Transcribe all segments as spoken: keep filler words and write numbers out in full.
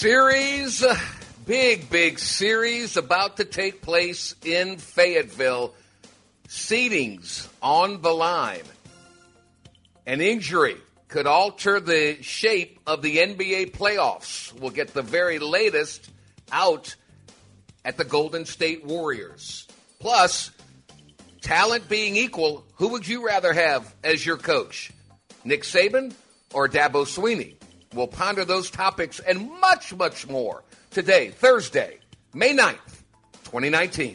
Series, big, big series about to take place in Fayetteville. Seedings on the line. An injury could alter the shape of the N B A playoffs. We'll get the very latest out at the Golden State Warriors. Plus, talent being equal, who would you rather have as your coach? Nick Saban or Dabo Swinney? We'll ponder those topics and much, much more today, Thursday, May ninth, twenty nineteen.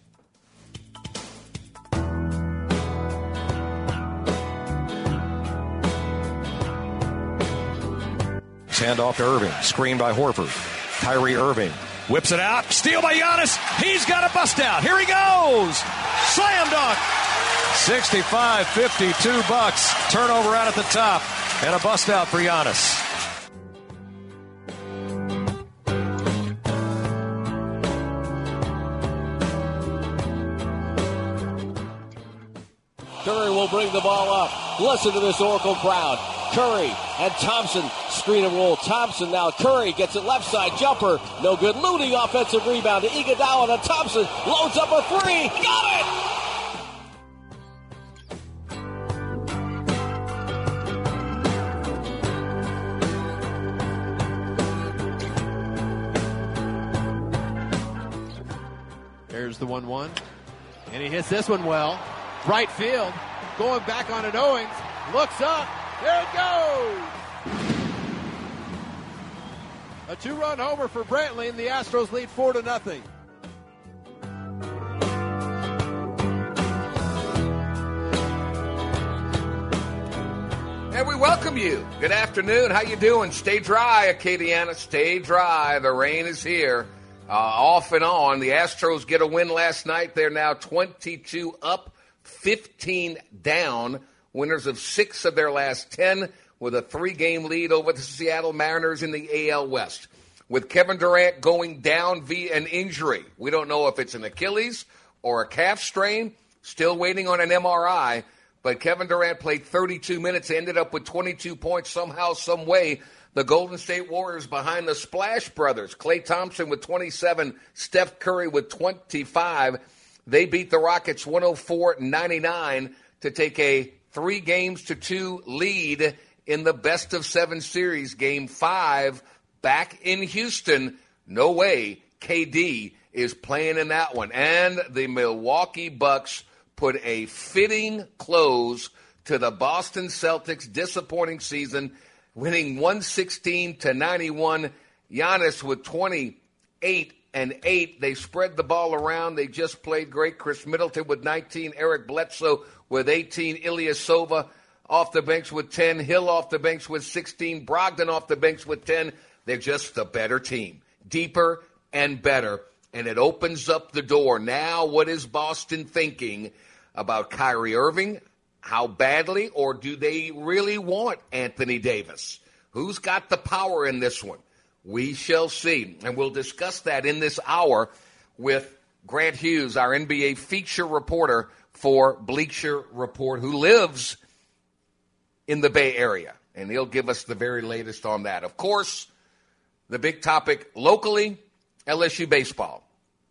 Handoff to Irving. Screen by Horford. Kyrie Irving whips it out. Steal by Giannis. He's got a bust out. Here he goes. Slam dunk. sixty-five fifty-two Bucks. Turnover out at the top. And a bust out for Giannis. Curry will bring the ball up. Listen to this Oracle crowd. Curry and Thompson screen and roll. Thompson now. Curry gets it left side. Jumper. No good. Looney offensive rebound to Iguodala to Thompson. Loads up a three. Got it! There's the one one. And he hits this one well. Right field. Going back on it. Owens. Looks up. There it goes! A two-run homer for Brantley, and the Astros lead four to nothing. And we welcome you. Good afternoon. How you doing? Stay dry, Acadiana. Stay dry. The rain is here. Uh, off and on. The Astros get a win last night. They're now twenty-two up, fifteen down. Winners of six of their last ten with a three-game lead over the Seattle Mariners in the A L West. With Kevin Durant going down via an injury. We don't know if it's an Achilles or a calf strain. Still waiting on an M R I. But Kevin Durant played thirty-two minutes, ended up with twenty-two points somehow, some way. The Golden State Warriors behind the Splash Brothers. Klay Thompson with twenty-seven, Steph Curry with twenty-five. They beat the Rockets one oh four ninety-nine to take a three games to two lead in the best of seven series. Game five back in Houston. No way K D is playing in that one. And the Milwaukee Bucks put a fitting close to the Boston Celtics' disappointing season, winning one sixteen to ninety-one. Giannis with twenty-eight and eight. They spread the ball around. They just played great. Chris Middleton with nineteen. Eric Bledsoe with eighteen. Ilyasova off the bench with ten. Hill off the bench with sixteen. Brogdon off the bench with ten. They're just a better team. Deeper and better. And it opens up the door. Now what is Boston thinking about Kyrie Irving? How badly, or do they really want Anthony Davis? Who's got the power in this one? We shall see. And we'll discuss that in this hour with Grant Hughes, our N B A feature reporter for Bleacher Report, who lives in the Bay Area. And he'll give us the very latest on that. Of course, the big topic locally, L S U baseball.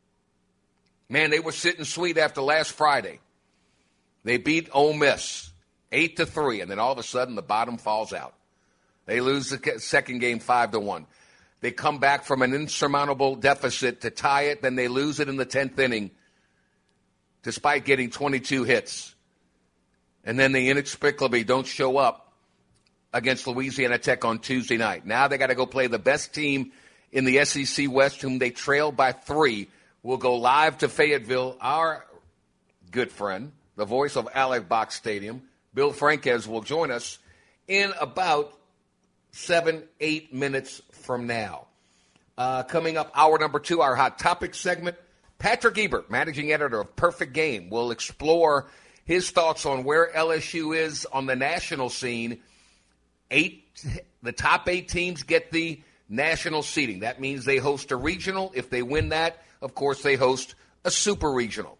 Man, they were sitting sweet after last Friday. They beat Ole Miss eight to three, and then all of a sudden the bottom falls out. They lose the second game five to one. They come back from an insurmountable deficit to tie it, then they lose it in the tenth inning despite getting twenty-two hits. And then they inexplicably don't show up against Louisiana Tech on Tuesday night. Now they got to go play the best team in the S E C West, whom they trailed by three. We'll go live to Fayetteville. Our good friend, the voice of Alex Box Stadium, Bill Franquez, will join us in about seven, eight minutes from now. Uh, coming up, hour number two, our Hot Topics segment. Patrick Ebert, managing editor of Perfect Game, will explore his thoughts on where L S U is on the national scene. Eight, the top eight teams get the national seeding. That means they host a regional. If they win that, of course, they host a super regional.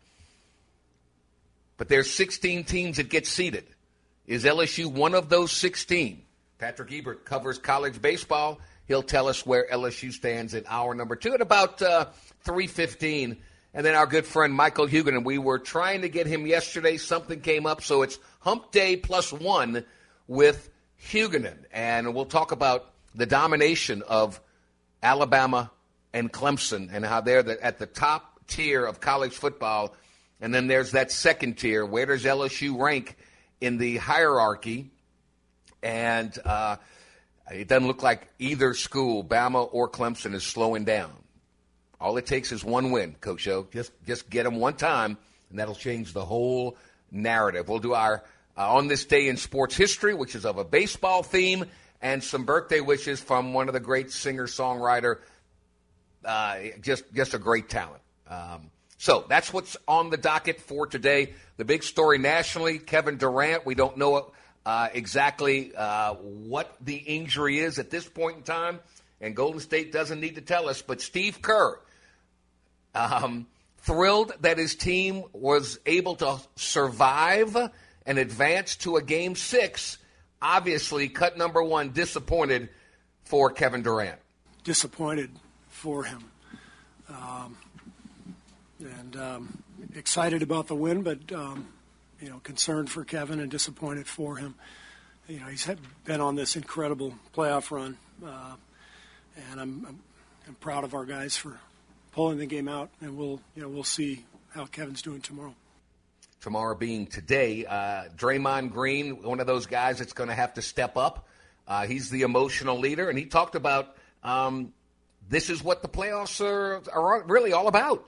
But there's sixteen teams that get seeded. Is L S U one of those sixteen? Patrick Ebert covers college baseball. He'll tell us where L S U stands in hour number two at about uh, three fifteen. And then our good friend Michael Huguenin, we were trying to get him yesterday. Something came up, so it's Hump Day plus one with Huguenin. And we'll talk about the domination of Alabama and Clemson and how they're the, at the top tier of college football. And then there's that second tier. Where does L S U rank in the hierarchy? And uh, it doesn't look like either school, Bama or Clemson, is slowing down. All it takes is one win, Coach O. Just just get them one time, and that'll change the whole narrative. We'll do our uh, On This Day in Sports History, which is of a baseball theme, and some birthday wishes from one of the great singer-songwriter, uh, just, just a great talent. Um, so that's what's on the docket for today. The big story nationally, Kevin Durant. We don't know uh, exactly uh, what the injury is at this point in time, and Golden State doesn't need to tell us, but Steve Kerr, Um, thrilled that his team was able to survive and advance to a game six. Obviously, cut number one, disappointed for Kevin Durant. Disappointed for him. Um, and um, excited about the win, but, um, you know, concerned for Kevin and disappointed for him. You know, he's been on this incredible playoff run, uh, and I'm, I'm, I'm proud of our guys for pulling the game out, and we'll, you know, we'll see how Kevin's doing tomorrow. Tomorrow being today, uh, Draymond Green, one of those guys that's going to have to step up. Uh, he's the emotional leader, and he talked about um, this is what the playoffs are, are really all about.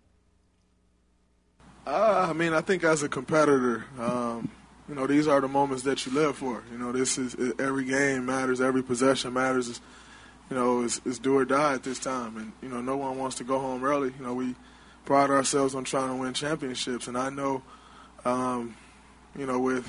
Uh, I mean, I think as a competitor, um, you know, these are the moments that you live for. You know, this is every game matters, every possession matters. It's, you know, it's, it's do or die at this time. And, you know, no one wants to go home early. You know, we pride ourselves on trying to win championships. And I know, um, you know, with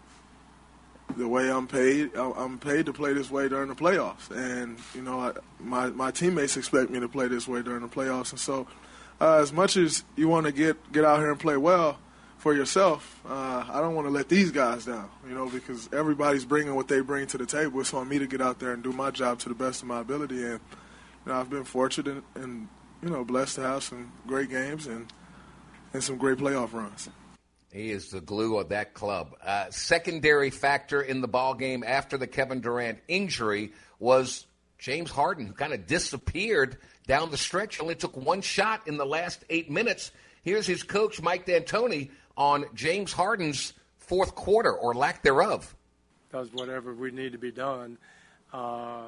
the way I'm paid, I'm paid to play this way during the playoffs. And, you know, I, my, my teammates expect me to play this way during the playoffs. And so uh, as much as you want to get, get out here and play well for yourself, uh, I don't want to let these guys down, you know, because everybody's bringing what they bring to the table. It's on me to get out there and do my job to the best of my ability. And, you know, I've been fortunate and, and you know, blessed to have some great games and, and some great playoff runs. He is the glue of that club. Uh, secondary factor in the ballgame after the Kevin Durant injury was James Harden, who kind of disappeared down the stretch. Only took one shot in the last eight minutes. Here's his coach, Mike D'Antoni, on James Harden's fourth quarter, or lack thereof. Does whatever we need to be done. Uh,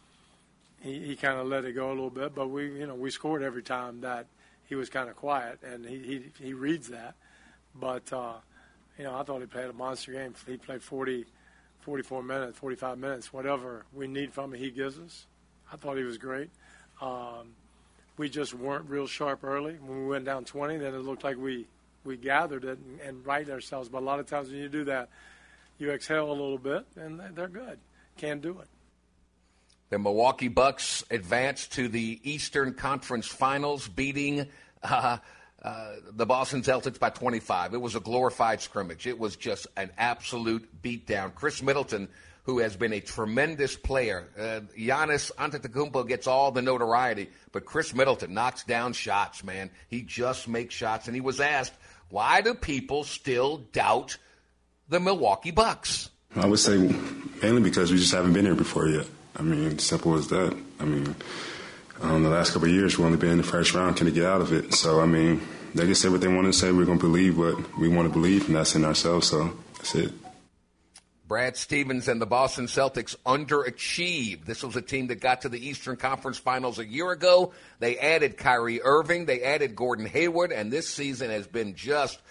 he he kind of let it go a little bit, but we you know we scored every time that he was kind of quiet, and he he, he reads that. But uh, you know I thought he played a monster game. He played forty, forty-four minutes, forty-five minutes, whatever we need from him, he gives us. I thought he was great. Um, we just weren't real sharp early. When we went down twenty, then it looked like we. we gathered it and, and righted ourselves. But a lot of times when you do that, you exhale a little bit, and they're good. Can't do it. The Milwaukee Bucks advanced to the Eastern Conference Finals, beating uh, uh, the Boston Celtics by twenty-five. It was a glorified scrimmage. It was just an absolute beatdown. Chris Middleton, who has been a tremendous player. Uh, Giannis Antetokounmpo gets all the notoriety, but Chris Middleton knocks down shots, man. He just makes shots, and he was asked, why do people still doubt the Milwaukee Bucks? I would say mainly because we just haven't been here before yet. I mean, simple as that. I mean, um, the last couple of years, we've only been in the first round, trying to get out of it. So, I mean, they can say what they want to say. We're going to believe what we want to believe, and that's in ourselves. So that's it. Brad Stevens and the Boston Celtics underachieved. This was a team that got to the Eastern Conference Finals a year ago. They added Kyrie Irving. They added Gordon Hayward. And this season has been just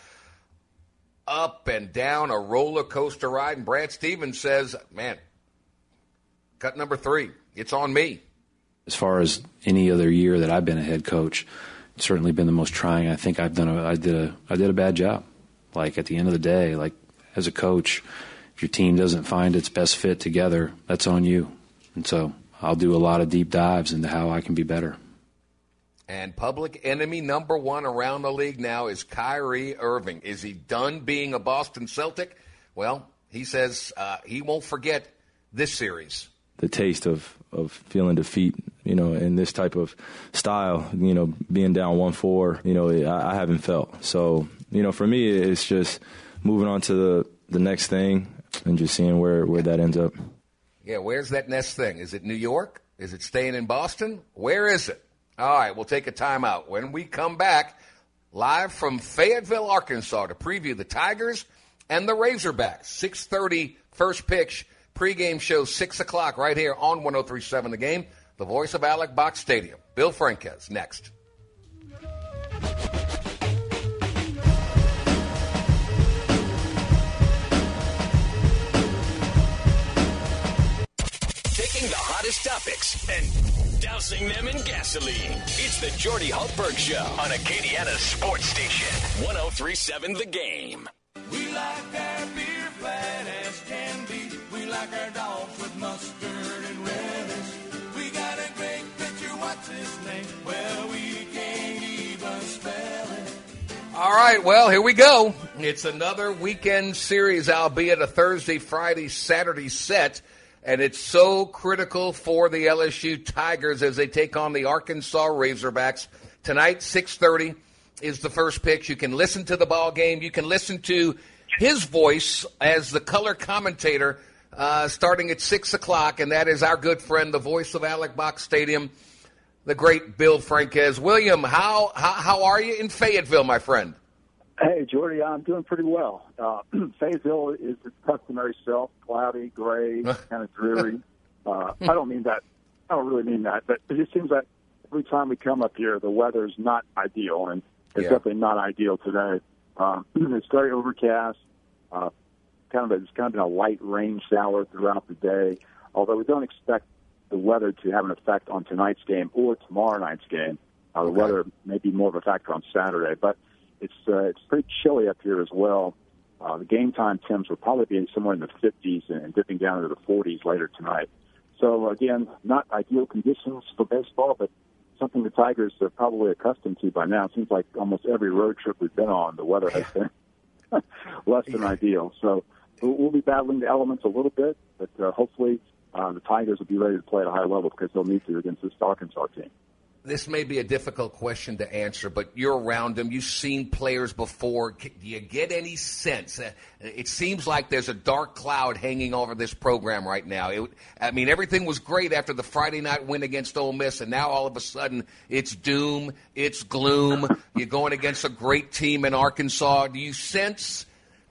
up and down, a roller coaster ride. And Brad Stevens says, man, cut number three. It's on me. As far as any other year that I've been a head coach, it's certainly been the most trying. I think I've done a, I did a, I did a bad job. Like at the end of the day, like as a coach, if your team doesn't find its best fit together, that's on you. And so I'll do a lot of deep dives into how I can be better. And public enemy number one around the league now is Kyrie Irving. Is he done being a Boston Celtic? Well, he says uh, he won't forget this series. the taste of, of feeling defeat, you know, in this type of style, you know, being down one four, you know, I, I haven't felt. So, you know, for me, it's just moving on to the, the next thing and just seeing where, where that ends up. Yeah, where's that next thing? Is it New York? Is it staying in Boston? Where is it? All right, we'll take a timeout. When we come back, live from Fayetteville, Arkansas, to preview the Tigers and the Razorbacks. six thirty first pitch, pregame show six o'clock right here on one oh three point seven The Game, the voice of Alex Box Stadium. Bill Franquez next. Taking the hottest topics and dousing them in gasoline. It's the Jordy Hultberg Show on Acadiana's sports station, one oh three point seven The Game. We like our beer flat as can be. We like our dogs with mustard and relish. We got a great picture, what's his name? Well, we can't even spell it. All right, well, here we go. It's another weekend series, albeit a Thursday, Friday, Saturday set. And it's so critical for the L S U Tigers as they take on the Arkansas Razorbacks. Tonight, six thirty is the first pitch. You can listen to the ball game. You can listen to his voice as the color commentator uh, starting at six o'clock, and that is our good friend, the voice of Alex Box Stadium, the great Bill Franquez. William, how, how, how are you in Fayetteville, my friend? Hey, Jordy, I'm doing pretty well. Uh, Fayetteville is its customary self, cloudy, gray, kind of dreary. Uh, I don't mean that. I don't really mean that, but it just seems like every time we come up here, the weather's not ideal, and it's yeah. definitely not ideal today. Um, it's very overcast. Uh, kind of, it's kind of been a light rain shower throughout the day, although we don't expect the weather to have an effect on tonight's game or tomorrow night's game. Uh, the okay. weather may be more of a factor on Saturday, but It's uh, it's pretty chilly up here as well. Uh, the game time temps will probably be somewhere in the fifties and dipping down into the forties later tonight. So, again, not ideal conditions for baseball, but something the Tigers are probably accustomed to by now. It seems like almost every road trip we've been on, the weather has been less than ideal. So we'll be battling the elements a little bit, but uh, hopefully uh, the Tigers will be ready to play at a high level because they'll need to against this Arkansas team. This may be a difficult question to answer, but you're around them. You've seen players before. Do you get any sense? It seems like there's a dark cloud hanging over this program right now. It, I mean, everything was great after the Friday night win against Ole Miss, and now all of a sudden it's doom, it's gloom. You're going against a great team in Arkansas. Do you sense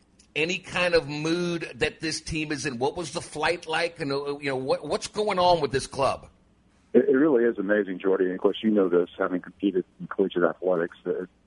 any kind of mood that this team is in? What was the flight like? And you know, what, what's going on with this club? It really is amazing, Jordy. And, of course, you know this, having competed in collegiate athletics.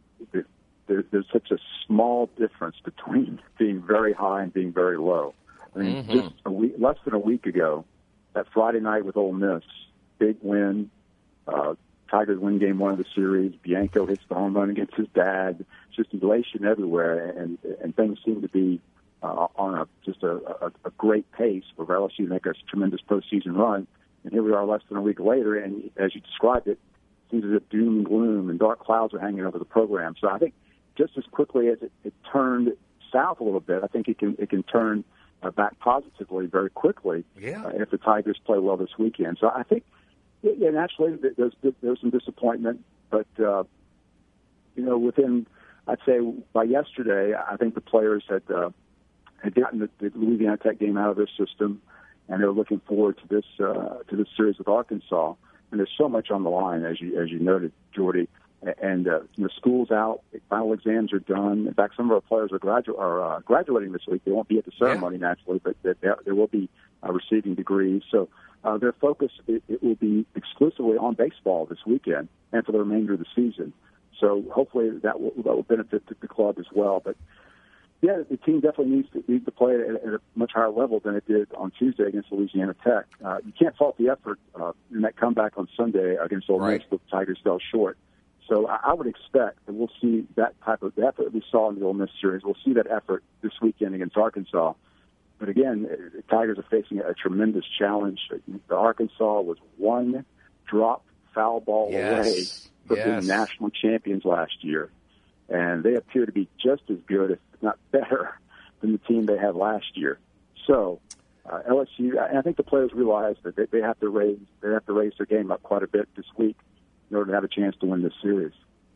There's such a small difference between being very high and being very low. I mean, mm-hmm. just a week, less than a week ago, that Friday night with Ole Miss, big win. Uh, Tigers win game one of the series. Bianco hits the home run against his dad. Just elation everywhere, and and things seem to be uh, on a just a, a, a great pace for L S U to make a tremendous postseason run. And here we are less than a week later, and as you described it, it seems as if doom and gloom and dark clouds are hanging over the program. So I think just as quickly as it, it turned south a little bit, I think it can it can turn uh, back positively very quickly yeah. uh, if the Tigers play well this weekend. So I think, yeah, naturally, there's, there's some disappointment, but, uh, you know, within, I'd say by yesterday, I think the players had, uh, had gotten the, the Louisiana Tech game out of their system, and they're looking forward to this uh, to this series with Arkansas. And there's so much on the line, as you as you noted, Jordy. And uh, you know, school's out, final exams are done. In fact, some of our players are, gradu- are uh, graduating this week. They won't be at the ceremony yeah. naturally, but they, they will be uh, receiving degrees. So uh, their focus it, it will be exclusively on baseball this weekend and for the remainder of the season. So hopefully that will that will benefit the club as well. But yeah, the team definitely needs to, needs to play at, at a much higher level than it did on Tuesday against Louisiana Tech. Uh, you can't fault the effort uh, in that comeback on Sunday against Ole Miss, but the Tigers fell short. So I, I would expect that we'll see that type of effort we saw in the Ole Miss series. We'll see that effort this weekend against Arkansas. But again, the Tigers are facing a tremendous challenge. The Arkansas was one drop foul ball yes. away from yes. being national champions last year. And they appear to be just as good, if not better, than the team they had last year. So uh, L S U, and I think the players realize that they, they have to raise they have to raise their game up quite a bit this week in order to have a chance to win this series.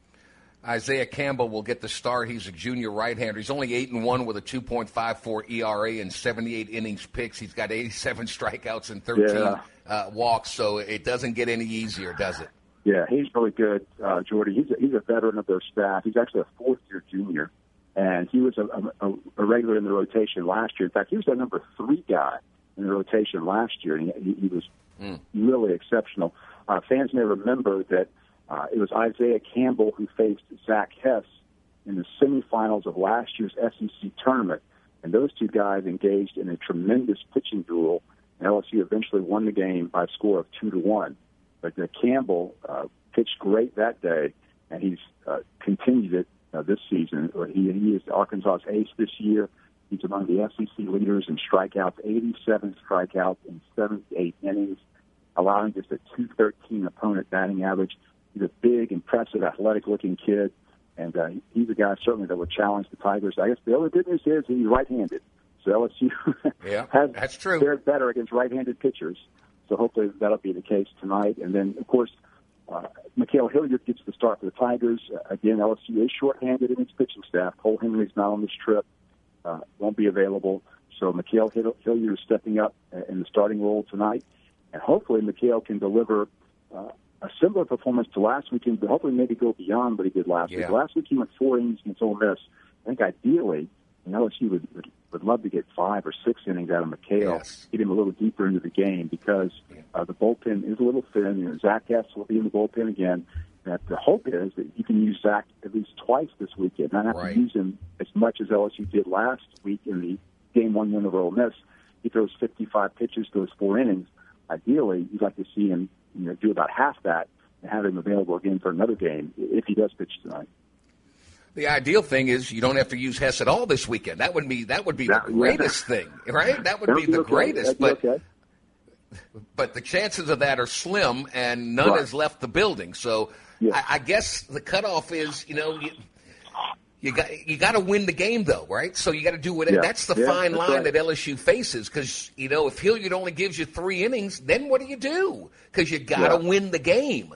Isaiah Campbell will get the start. He's a junior right-hander. He's only eight and one with a two point five four E R A and seventy-eight innings pitched. He's got eighty-seven strikeouts and thirteen Yeah. uh, walks. So it doesn't get any easier, does it? Yeah, he's really good, uh, Jordy. He's a, he's a veteran of their staff. He's actually a fourth-year junior, and he was a, a, a regular in the rotation last year. In fact, he was the number three guy in the rotation last year, and he, he was mm. really exceptional. Uh, fans may remember that uh, it was Isaiah Campbell who faced Zach Hess in the semifinals of last year's S E C tournament, and those two guys engaged in a tremendous pitching duel, and L S U eventually won the game by a score of two to one. But uh, Campbell uh, pitched great that day, and he's uh, continued it uh, this season. He, he is Arkansas's ace this year. He's among the S E C leaders in strikeouts, eighty-seven strikeouts in seventy-eight innings, allowing just a two thirteen opponent batting average. He's a big, impressive, athletic-looking kid, and uh, he's a guy certainly that would challenge the Tigers. I guess the other good news is he's right-handed, so L S U yeah, has that's true. fared better against right-handed pitchers. So hopefully that'll be the case tonight. And then, of course, uh, Mikhail Hilliard gets the start for the Tigers. Uh, again, L S U is shorthanded in its pitching staff. Cole Henry's not on this trip, uh, won't be available. So Mikhail Hilliard is stepping up in the starting role tonight. And hopefully Mikhail can deliver uh, a similar performance to last weekend, but hopefully maybe go beyond what he did last yeah. week. Last week he went four innings against Ole Miss. I think ideally, and L S U would, would would love to get five or six innings out of Mikhail, yes. get him a little deeper into the game because uh, the bullpen is a little thin. You know, Zach Hess will be in the bullpen again. That the hope is that you can use Zach at least twice this weekend, not have right. to use him as much as L S U did last week in the game one win over Ole Miss. He throws fifty-five pitches, those four innings. Ideally, you'd like to see him you know, do about half that and have him available again for another game if he does pitch tonight. The ideal thing is you don't have to use Hess at all this weekend. That would be that would be that, the greatest yeah. thing, right? That would That'll be be the okay. greatest. That'd but okay. but the chances of that are slim, and none right. has left the building. So yeah. I, I guess the cutoff is, you know, you, you got you got to win the game, though, right? So you got to do whatever. Yeah. That's the yeah, fine that's line right. that L S U faces, because you know if Hilliard only gives you three innings, then what do you do? Because you got to yeah. win the game.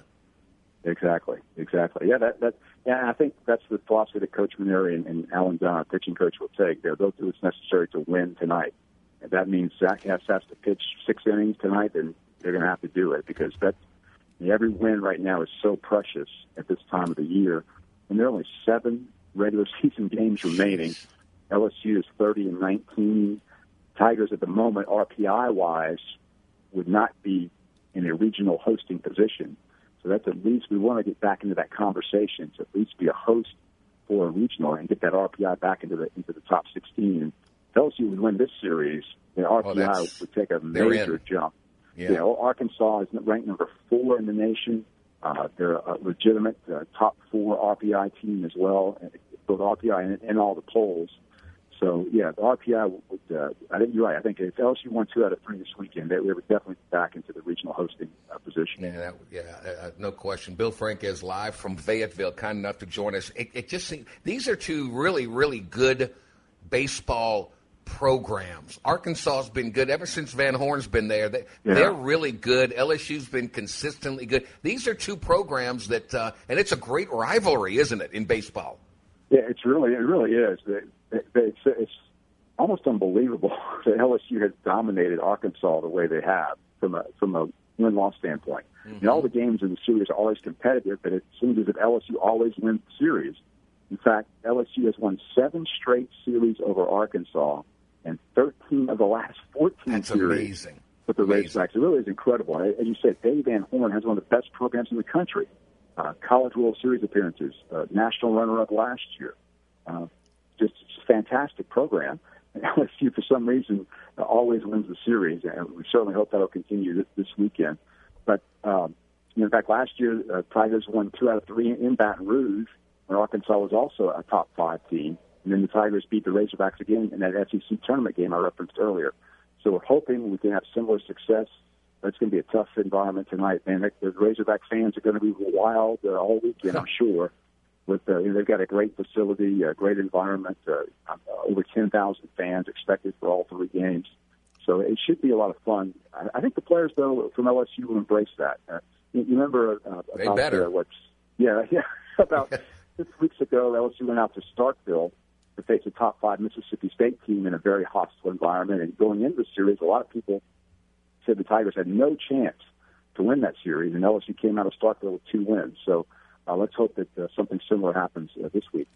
Exactly, exactly. Yeah, that that. Yeah, I think that's the philosophy that Coach Maneri and, and Alan Dunn, our pitching coach, will take. They'll do what's necessary to win tonight. If that means Zach Hess has to pitch six innings tonight, then they're going to have to do it because that every win right now is so precious at this time of the year. And there are only seven regular season games remaining. L S U is thirty and nineteen. Tigers at the moment, R P I-wise, would not be in a regional hosting position. So that's at least, we want to get back into that conversation to at least be a host for a regional and get that R P I back into the into the top sixteen. And if L S U would win this series, the R P I oh, would take a major jump. Yeah. You know, Arkansas is ranked number four in the nation. Uh, they're a legitimate uh, top four R P I team as well, both R P I and, and all the polls. So, yeah, the R P I would, uh, I think you're right. I think if L S U won two out of three this weekend, they, they would definitely be back into the regional hosting uh, position. Yeah, that, yeah uh, no question. Bill Frank is live from Fayetteville, kind enough to join us. It, it just seems, these are two really, really good baseball programs. Arkansas has been good ever since Van Horn's been there. They, yeah. They're really good. L S U's been consistently good. These are two programs that, uh, and it's a great rivalry, isn't it, in baseball? Yeah, it's really, it really is. It, it's, it's almost unbelievable that L S U has dominated Arkansas the way they have from a from a win-loss standpoint. Mm-hmm. You know, all the games in the series are always competitive, but it seems as if L S U always wins the series. In fact, L S U has won seven straight series over Arkansas and thirteen of the last fourteen That's series amazing. with the amazing. Razorbacks. It really is incredible. As you said, Dave Van Horn has one of the best programs in the country. Uh, College World Series appearances, uh, national runner-up last year. Uh, just a fantastic program. And L S U, for some reason, uh, always wins the series, and we certainly hope that will continue this, this weekend. But, um, in fact, last year, uh, Tigers won two out of three in Baton Rouge, when Arkansas was also a top five team. And then the Tigers beat the Razorbacks again in that S E C tournament game I referenced earlier. So we're hoping we can have similar success. It's going to be a tough environment tonight, man. The Razorback fans are going to be wild uh, all weekend, I'm sure. With uh, you know, they've got a great facility, a great environment, uh, over ten thousand fans expected for all three games. So it should be a lot of fun. I, I think the players, though, from L S U will embrace that. Uh, you, you remember uh, they about better. Uh, what's yeah yeah about six weeks ago, L S U went out to Starkville to face a top five Mississippi State team in a very hostile environment. And going into the series, a lot of people said the Tigers had no chance to win that series, and L S U came out of Starkville with two wins. So uh, let's hope that uh, something similar happens uh, this week.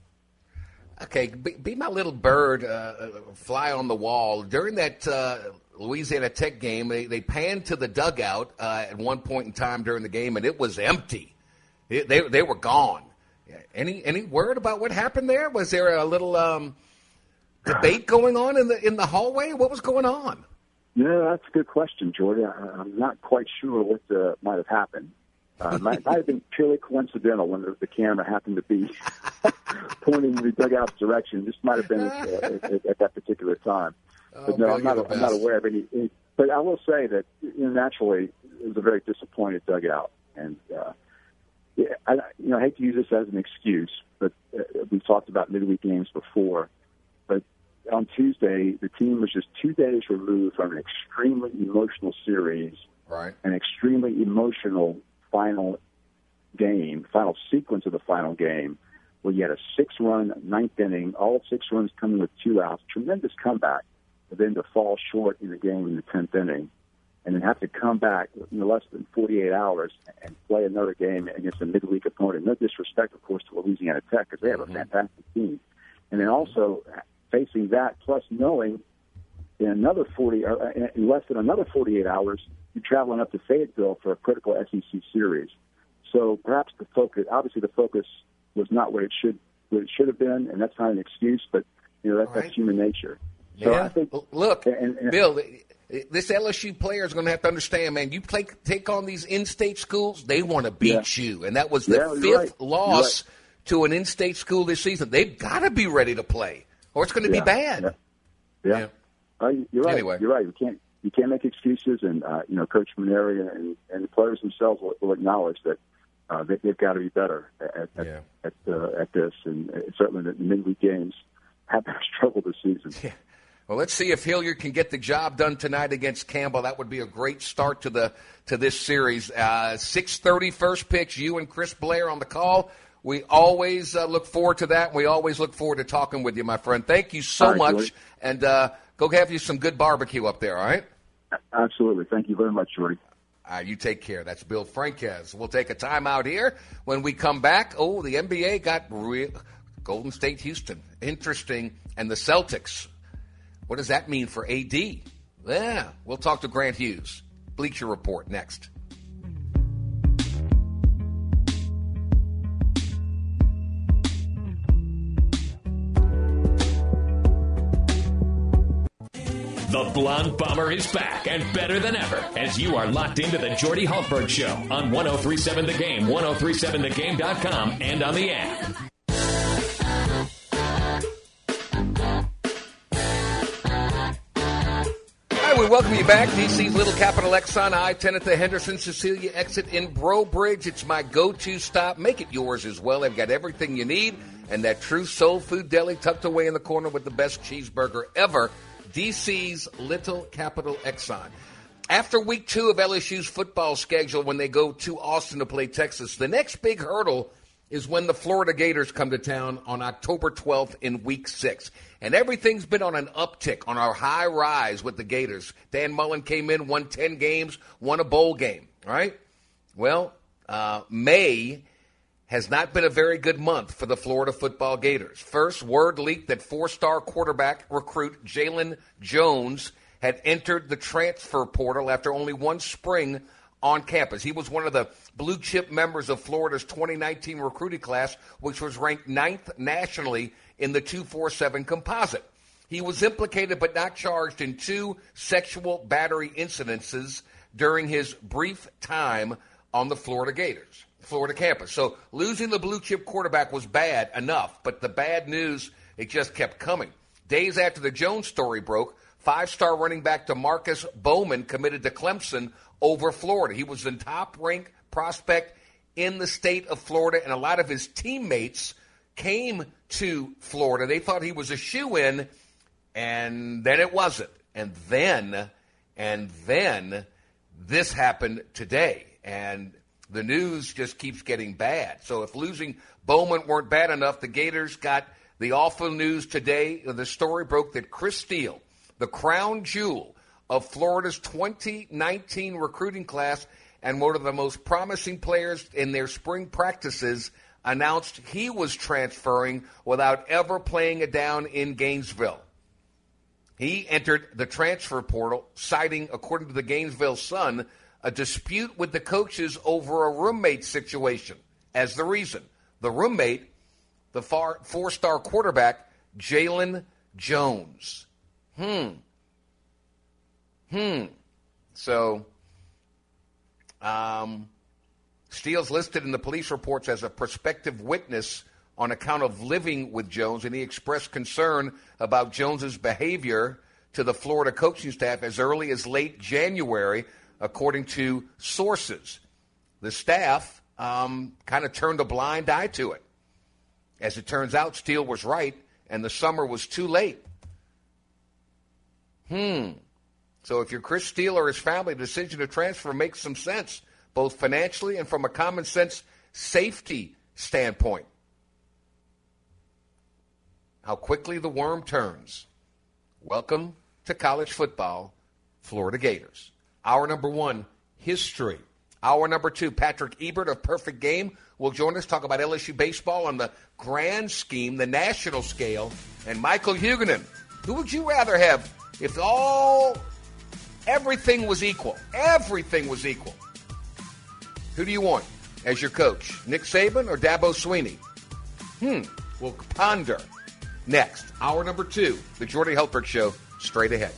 Okay, be, be my little bird, uh, fly on the wall. During that uh, Louisiana Tech game, they, they panned to the dugout uh, at one point in time during the game, and it was empty. It, they they were gone. Any any word about what happened there? Was there a little um, debate going on in the in the hallway? What was going on? Yeah, that's a good question, Jordy. I, I'm not quite sure what uh, might have happened. Uh, it might, might have been purely coincidental when the, the camera happened to be pointing in the dugout's direction. This might have been at, at, at that particular time. Oh, but no, Bill, I'm not. I'm not aware of any, any. But I will say that you know, naturally, it was a very disappointed dugout, and uh, yeah, I, you know, I hate to use this as an excuse, but uh, we've talked about midweek games before. But on Tuesday, the team was just two days removed from an extremely emotional series, right? An extremely emotional final game, final sequence of the final game, where you had a six-run ninth inning, all six runs coming with two outs, tremendous comeback, but then to fall short in the game in the tenth inning, and then have to come back in less than forty-eight hours and play another game against a midweek opponent. No disrespect, of course, to Louisiana Tech, because they have a mm-hmm. fantastic team. And then also facing that, plus knowing in another forty, or in less than another forty-eight hours, you're traveling up to Fayetteville for a critical S E C series. So perhaps the focus, obviously the focus was not what it should what it should have been, and that's not an excuse, but you know that, right. that's human nature. So yeah. I think, Look, and, and, Bill, this L S U player is going to have to understand, man, you play, take on these in-state schools, they want to beat yeah. you. And that was the yeah, fifth right. loss right. to an in-state school this season. They've got to be ready to play, or it's going to yeah. be bad. Yeah, yeah. yeah. Uh, you're right. Anyway. You're right. You can't you can't make excuses, and uh, you know, Coach Maneri and, and the players themselves will, will acknowledge that uh, they, they've got to be better at at, yeah. at, uh, at this, and uh, certainly the midweek games have struggled this season. Yeah. Well, let's see if Hilliard can get the job done tonight against Campbell. That would be a great start to the to this series. Uh, six thirty first pitch, you and Chris Blair on the call. We always uh, look forward to that. We always look forward to talking with you, my friend. Thank you so right, much, Jordy. and uh, go have you some good barbecue up there, all right? Absolutely. Thank you very much, Jordy. All right, you take care. That's Bill Franquez. We'll take a timeout here. When we come back, oh, the N B A got real. Golden State, Houston. Interesting. And the Celtics. What does that mean for A D? Yeah, we'll talk to Grant Hughes. Bleacher Report next. The Blonde Bomber is back and better than ever as you are locked into the Jordy Hultberg Show on one oh three seven The Game, ten thirty-seven the game dot com, and on the app. Hi, we welcome you back. D C's Little Capital Exxon, I ten at the Henderson Cecilia exit in Breaux Bridge. It's my go-to stop. Make it yours as well. They've got everything you need, and that true soul food deli tucked away in the corner with the best cheeseburger ever. D C's Little Capital Exxon. After week two of L S U's football schedule, when they go to Austin to play Texas, the next big hurdle is when the Florida Gators come to town on October twelfth in week six. And everything's been on an uptick, on our high rise with the Gators. Dan Mullen came in, won ten games, won a bowl game, all right? Well, uh, May has not been a very good month for the Florida football Gators. First, word leaked that four-star quarterback recruit Jalen Jones had entered the transfer portal after only one spring on campus. He was one of the blue-chip members of Florida's twenty nineteen recruiting class, which was ranked ninth nationally in the two forty-seven composite. He was implicated but not charged in two sexual battery incidences during his brief time on the Florida Gators. Florida campus. So losing the blue-chip quarterback was bad enough, but the bad news, it just kept coming. Days after the Jones story broke, five-star running back DeMarcus Bowman committed to Clemson over Florida. He was the top-ranked prospect in the state of Florida, and a lot of his teammates came to Florida. They thought he was a shoo-in, and then it wasn't. And then And then this happened today, and the news just keeps getting bad. So if losing Bowman weren't bad enough, the Gators got the awful news today. The story broke that Chris Steele, the crown jewel of Florida's twenty nineteen recruiting class and one of the most promising players in their spring practices, announced he was transferring without ever playing a down in Gainesville. He entered the transfer portal, citing, according to the Gainesville Sun, a dispute with the coaches over a roommate situation as the reason. The roommate, the far, four-star quarterback, Jalen Jones. Hmm. Hmm. So, um, Steele's listed in the police reports as a prospective witness on account of living with Jones, and he expressed concern about Jones's behavior to the Florida coaching staff as early as late January, according to sources. The staff um, kind of turned a blind eye to it. As it turns out, Steele was right, and the summer was too late. Hmm. So if you're Chris Steele or his family, the decision to transfer makes some sense, both financially and from a common sense safety standpoint. How quickly the worm turns. Welcome to college football, Florida Gators. Hour number one, history. Hour number two, Patrick Ebert of Perfect Game will join us, talk about L S U baseball on the grand scheme, the national scale. And Michael Huguenin, who would you rather have if all, everything was equal? Everything was equal. Who do you want as your coach? Nick Saban or Dabo Swinney? Hmm, we'll ponder. Next, hour number two, the Jordy Hultberg Show, straight ahead.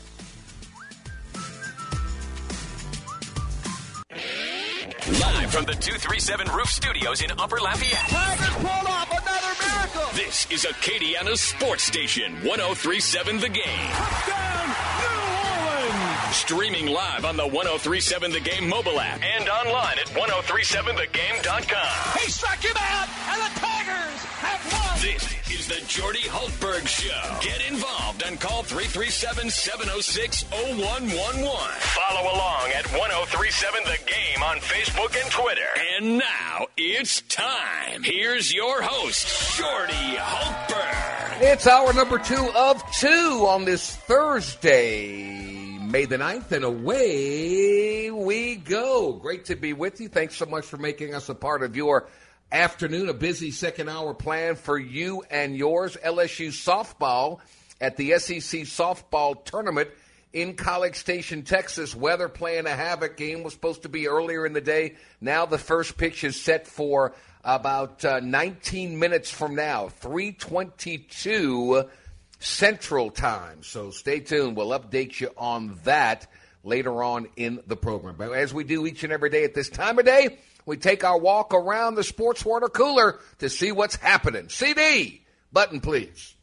Live from the two thirty-seven Roof Studios in Upper Lafayette. Tigers pulled off another miracle. This is Acadiana's sports station, one oh three point seven The Game. Touchdown, New Orleans. Streaming live on the one oh three point seven The Game mobile app and online at ten thirty-seven the game dot com. He struck him out, and the Tigers have won. This is the Jordy Hultberg Show. Get involved and call three three seven, seven oh six, oh one one one. Follow along at ten thirty-seven The Game on Facebook and Twitter. And now it's time. Here's your host, Jordy Hultberg. It's hour number two of two on this Thursday, May the ninth, and away we go. Great to be with you. Thanks so much for making us a part of your afternoon, a busy second hour plan for you and yours. L S U softball at the S E C softball tournament in College Station, Texas. Weather playing a havoc. Game was supposed to be earlier in the day. Now the first pitch is set for about uh, nineteen minutes from now, three twenty-two Central Time. So stay tuned. We'll update you on that later on in the program. But as we do each and every day at this time of day, we take our walk around the sports water cooler to see what's happening. C D, button please.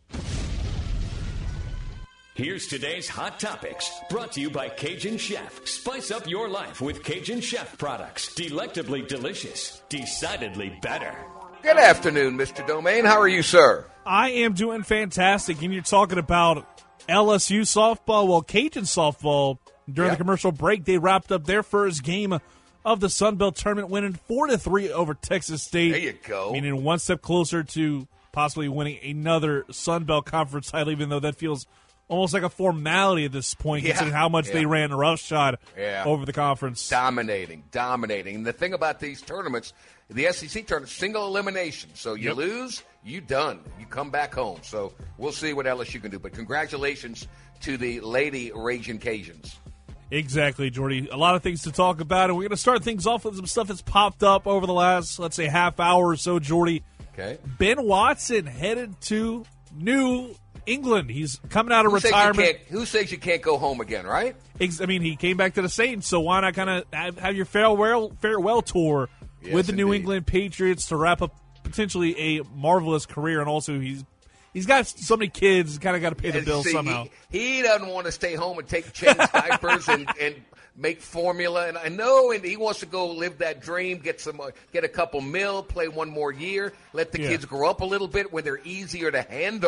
Here's today's Hot Topics, brought to you by Cajun Chef. Spice up your life with Cajun Chef products. Delectably delicious, decidedly better. Good afternoon, Mister Domain. How are you, sir? I am doing fantastic, and you're talking about L S U softball. Well, Cajun softball, during Yeah. the commercial break, they wrapped up their first game of the Sun Belt Tournament, winning four to three over Texas State. There you go. Meaning one step closer to possibly winning another Sun Belt Conference title, even though that feels almost like a formality at this point, Yeah. considering how much Yeah. they ran roughshod Yeah. over the conference. Dominating, dominating. And the thing about these tournaments, the S E C tournament, single elimination. So you Yep. lose, you done. You come back home. So we'll see what L S U can do. But congratulations to the Lady Raging Cajuns. Exactly, Jordy. A lot of things to talk about, and we're going to start things off with some stuff that's popped up over the last, let's say, half hour or so, Jordy. Okay. Ben Watson headed to New England. He's coming out of Who says you retirement. can't- Who says you can't go home again, right? Ex- I mean, he came back to the Saints, so why not kind of have, have your farewell farewell tour Yes, with the New indeed. England Patriots to wrap up potentially a marvelous career, and also he's he's got so many kids, kind of got to pay the And bills see, somehow. He, he doesn't want to stay home and take change diapers and, and make formula. And I know, and he wants to go live that dream, get some, uh, get a couple mil, play one more year, let the Yeah. kids grow up a little bit where they're easier to handle.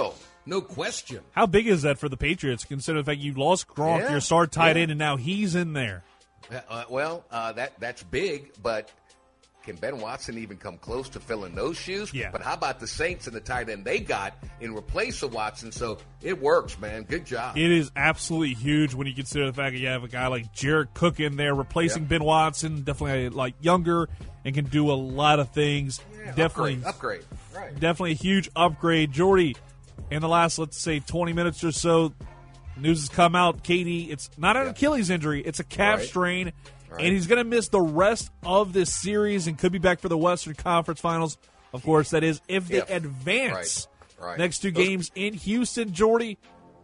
no question. How big is that for the Patriots, considering the fact you lost Gronk, Yeah, your star tight yeah. end, and now he's in there? Uh, well, uh, that that's big, but can Ben Watson even come close to filling those shoes? Yeah. But how about the Saints and the tight end they got in replace of Watson? So it works, man. Good job. It is absolutely huge when you consider the fact that you have a guy like Jared Cook in there replacing Yep. Ben Watson, definitely like younger and can do a lot of things. Yeah, definitely, upgrade, upgrade. Right. definitely a huge upgrade. Jordy, in the last, let's say, twenty minutes or so, news has come out. K D, it's not an Achilles injury, it's a calf Right. strain, Right. and he's going to miss the rest of this series and could be back for the Western Conference Finals. Of course, that is if they If. advance. Right. Right. Next two Those- games in Houston, Jordy.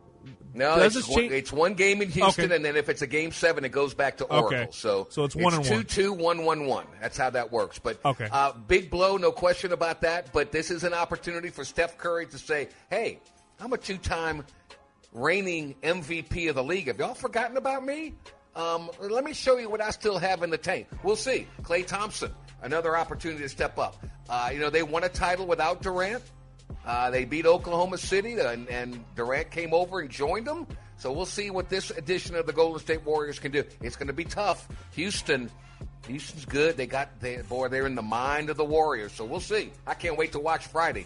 No, Does it's this one, change- it's one game in Houston, Okay. and then if it's a game seven, it goes back to Oracle. Okay. So, So it's one and two, one. two, one, one, one. That's how that works. But Okay. uh, big blow, no question about that. But this is an opportunity for Steph Curry to say, "Hey, I'm a two-time reigning M V P of the league. Have y'all forgotten about me? Um, let me show you what I still have in the tank." We'll see. Klay Thompson, another opportunity to step up. Uh, you know, they won a title without Durant. Uh, they beat Oklahoma City, and, and Durant came over and joined them. So we'll see what this edition of the Golden State Warriors can do. It's going to be tough. Houston, Houston's good. They got, they, boy, they're in the mind of the Warriors. So we'll see. I can't wait to watch Friday.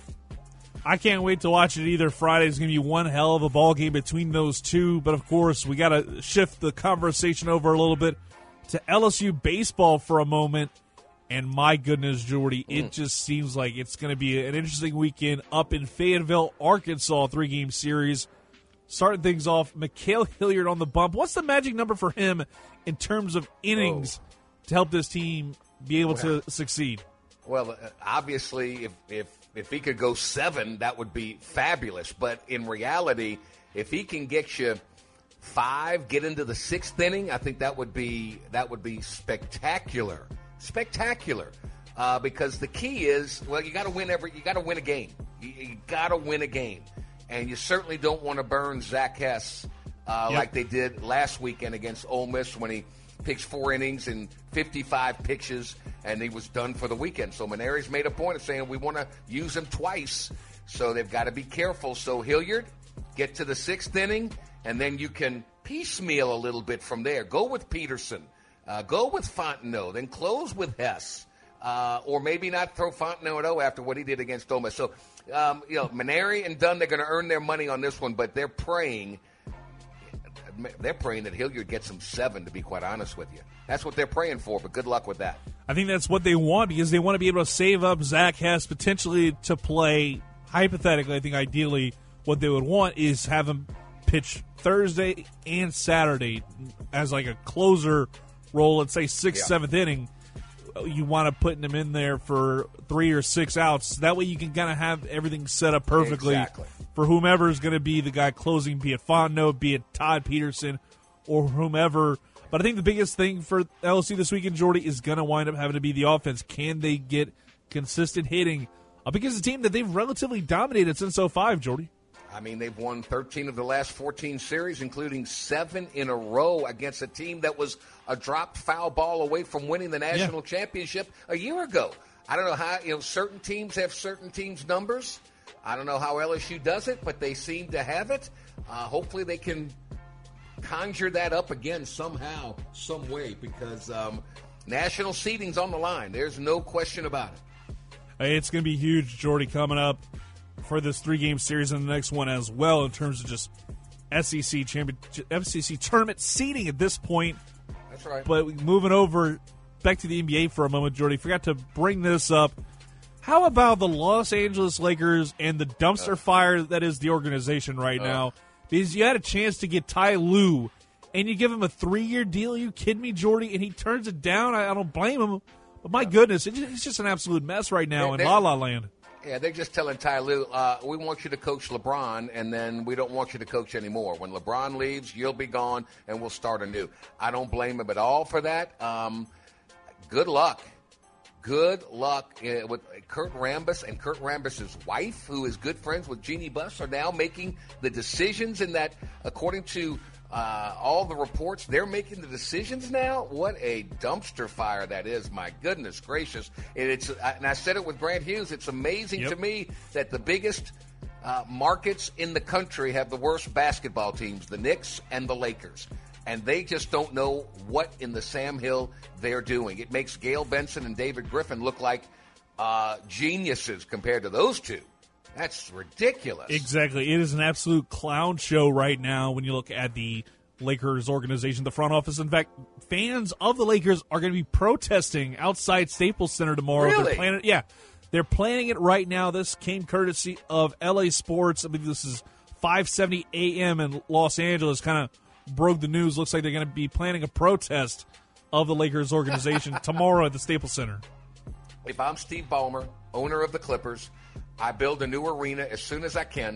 I can't wait to watch it either. Friday is going to be one hell of a ball game between those two. But, of course, we got to shift the conversation over a little bit to L S U baseball for a moment. And, my goodness, Jordy, it just seems like it's going to be an interesting weekend up in Fayetteville, Arkansas, three-game series. Starting things off, Mikael Hilliard on the bump. What's the magic number for him in terms of innings to help this team be able Well. to succeed? Well, uh, obviously, if, if if he could go seven, that would be fabulous. But in reality, if he can get you five, get into the sixth inning, I think that would be that would be spectacular, spectacular. Uh, because the key is, well, you got to win every, you got to win a game. You, you got to win a game, and you certainly don't want to burn Zach Hess uh, Yep. like they did last weekend against Ole Miss when he pitched four innings and fifty-five pitches, and he was done for the weekend. So Maneris made a point of saying we want to use him twice, so they've got to be careful. So Hilliard, get to the sixth inning, and then you can piecemeal a little bit from there. Go with Peterson. Uh, go with Fontenot. Then close with Hess. Uh, or maybe not throw Fontenot out after what he did against Ole Miss. So, um, you know, Maneri and Dunn, they're going to earn their money on this one, but they're praying – they're praying that Hilliard gets some seven, to be quite honest with you. That's what they're praying for, but good luck with that. I think that's what they want because they want to be able to save up Zach Hess potentially to play. Hypothetically, I think ideally what they would want is have him pitch Thursday and Saturday as like a closer role, let's say sixth, Yeah. seventh inning. You want to put him in there for three or six outs. That way you can kind of have everything set up perfectly Exactly. for whomever is going to be the guy closing, be it Fontenot, be it Todd Peterson, or whomever. But I think the biggest thing for L S U this weekend, Jordy, is going to wind up having to be the offense. Can they get consistent hitting up against a team that they've relatively dominated since oh five, Jordy? I mean, they've won thirteen of the last fourteen series, including seven in a row against a team that was a dropped foul ball away from winning the national championship a year ago. I don't know how, you know, certain teams have certain teams' numbers. I don't know how L S U does it, but they seem to have it. Uh, hopefully they can conjure that up again somehow, some way, because um, national seeding's on the line. There's no question about it. Hey, it's going to be huge, Jordy, coming up for this three-game series and the next one as well in terms of just S E C champion, S E C tournament seeding at this point. That's right. But moving over back to the N B A for a moment, Jordy, forgot to bring this up. How about the Los Angeles Lakers and the dumpster Uh. fire that is the organization right Uh. now? Because you had a chance to get Ty Lue, and you give him a three-year deal. Are you kidding me, Jordy? And he turns it down. I, I don't blame him. But my goodness, it just, it's just an absolute mess right now They- in they- La La Land. Yeah, they're just telling Ty Lue, uh, we want you to coach LeBron, and then we don't want you to coach anymore. When LeBron leaves, you'll be gone, and we'll start anew. I don't blame him at all for that. Um, good luck. Good luck uh, with Kurt Rambis and Kurt Rambis' wife, who is good friends with Jeannie Buss, are now making the decisions in that, according to uh, all the reports, they're making the decisions now. What a dumpster fire that is. My goodness gracious. And, it's, and I said it with Grant Hughes. It's amazing Yep. to me that the biggest uh, markets in the country have the worst basketball teams, the Knicks and the Lakers. And they just don't know what in the Sam Hill they're doing. It makes Gail Benson and David Griffin look like uh, geniuses compared to those two. That's ridiculous. Exactly. It is an absolute clown show right now when you look at the Lakers organization, the front office. In fact, fans of the Lakers are going to be protesting outside Staples Center tomorrow. Really? They're planning, yeah. They're planning it right now. This came courtesy of L A Sports. I believe this is five seventy a.m. in Los Angeles. Kind of broke the news. Looks like they're going to be planning a protest of the Lakers organization tomorrow at the Staples Center. If I'm Steve Ballmer, owner of the Clippers, I build a new arena as soon as I can,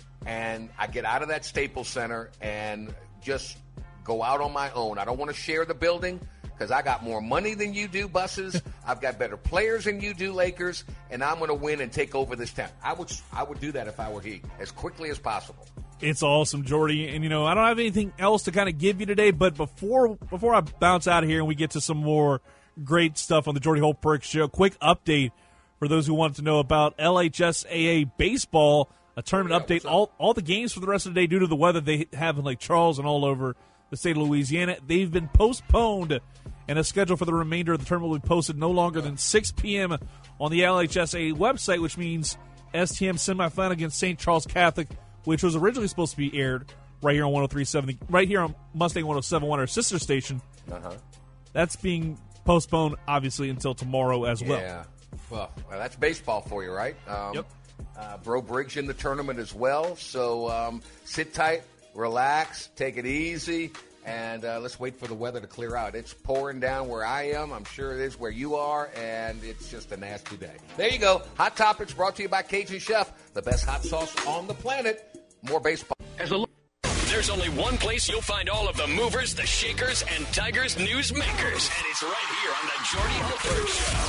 and I get out of that Staples Center and just go out on my own. I don't want to share the building because I got more money than you do, Buses. I've got better players than you do, Lakers, and I'm going to win and take over this town. I would I would do that if I were he, as quickly as possible. It's awesome, Jordy. And, you know, I don't have anything else to kind of give you today, but before before I bounce out of here and we get to some more great stuff on the Jordy Holtberg Show, quick update for those who want to know about L H S A A baseball, a tournament yeah, update. All all the games for the rest of the day due to the weather they have in Lake Charles and all over the state of Louisiana, they've been postponed, and a schedule for the remainder of the tournament will be posted no longer than six p.m. on the L H S A A website, which means S T M semifinal against Saint Charles Catholic, which was originally supposed to be aired right here on one oh three point seven, right here on Mustang one oh seven point one, our sister station. Uh-huh. That's being postponed, obviously, until tomorrow as well. Yeah. Well, well, that's baseball for you, right? Um, yep. Uh, Bro Briggs in the tournament as well. So um, sit tight, relax, take it easy, and uh, let's wait for the weather to clear out. It's pouring down where I am. I'm sure it is where you are, and it's just a nasty day. There you go. Hot Topics brought to you by Cajun Chef, the best hot sauce on the planet. More baseball. As a There's only one place you'll find all of the movers, the shakers, and Tigers news makers. And it's right here on the Jordy Holtberg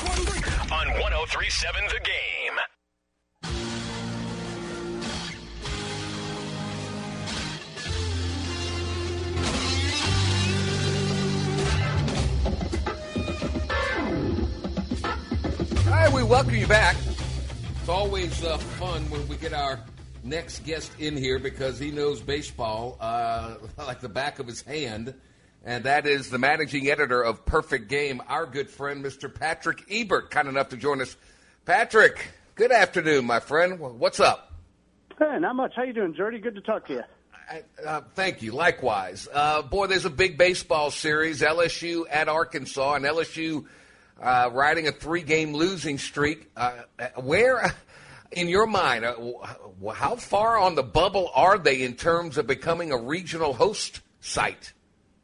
Show on one oh three point seven The Game. All right, we welcome you back. It's always uh, fun when we get our next guest in here because he knows baseball uh, like the back of his hand, and that is the managing editor of Perfect Game, our good friend, Mister Patrick Ebert, kind enough to join us. Patrick, good afternoon, my friend. What's up? Hey, not much. How you doing, Jordy? Good to talk to you. I, uh, thank you. Likewise. Uh, boy, there's a big baseball series, L S U at Arkansas, and L S U uh, riding a three-game losing streak. Uh, where... In your mind, uh, how far on the bubble are they in terms of becoming a regional host site?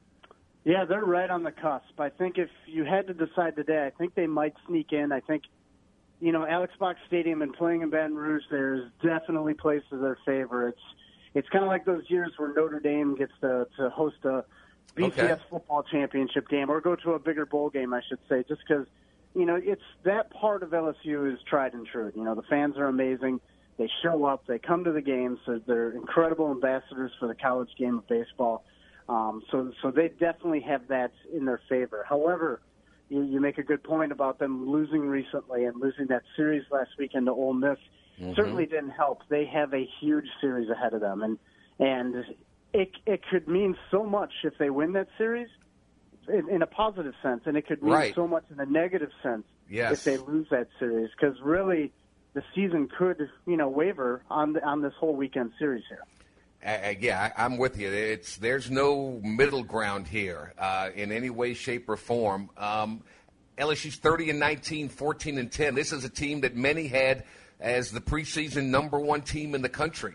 Yeah, they're right on the cusp. I think if you had to decide today, I think they might sneak in. I think, you know, Alex Box Stadium and playing in Baton Rouge, there's definitely plays to their favor. It's it's kind of like those years where Notre Dame gets to, to host a B C S okay. football championship game or go to a bigger bowl game, I should say, just because, you know, it's that part of L S U is tried and true. You know, the fans are amazing. They show up. They come to the games. So they're incredible ambassadors for the college game of baseball. Um, so, so they definitely have that in their favor. However, you, you make a good point about them losing recently and losing that series last weekend to Ole Miss. Mm-hmm. Certainly didn't help. They have a huge series ahead of them, and and it it could mean so much if they win that series. In, in a positive sense, and it could mean right. so much in a negative sense yes. if they lose that series. Because really, the season could, you know, waver on the, on this whole weekend series here. Uh, yeah, I, I'm with you. It's there's no middle ground here uh, in any way, shape, or form. Um, L S U's thirty and nineteen, fourteen and ten. This is a team that many had as the preseason number one team in the country.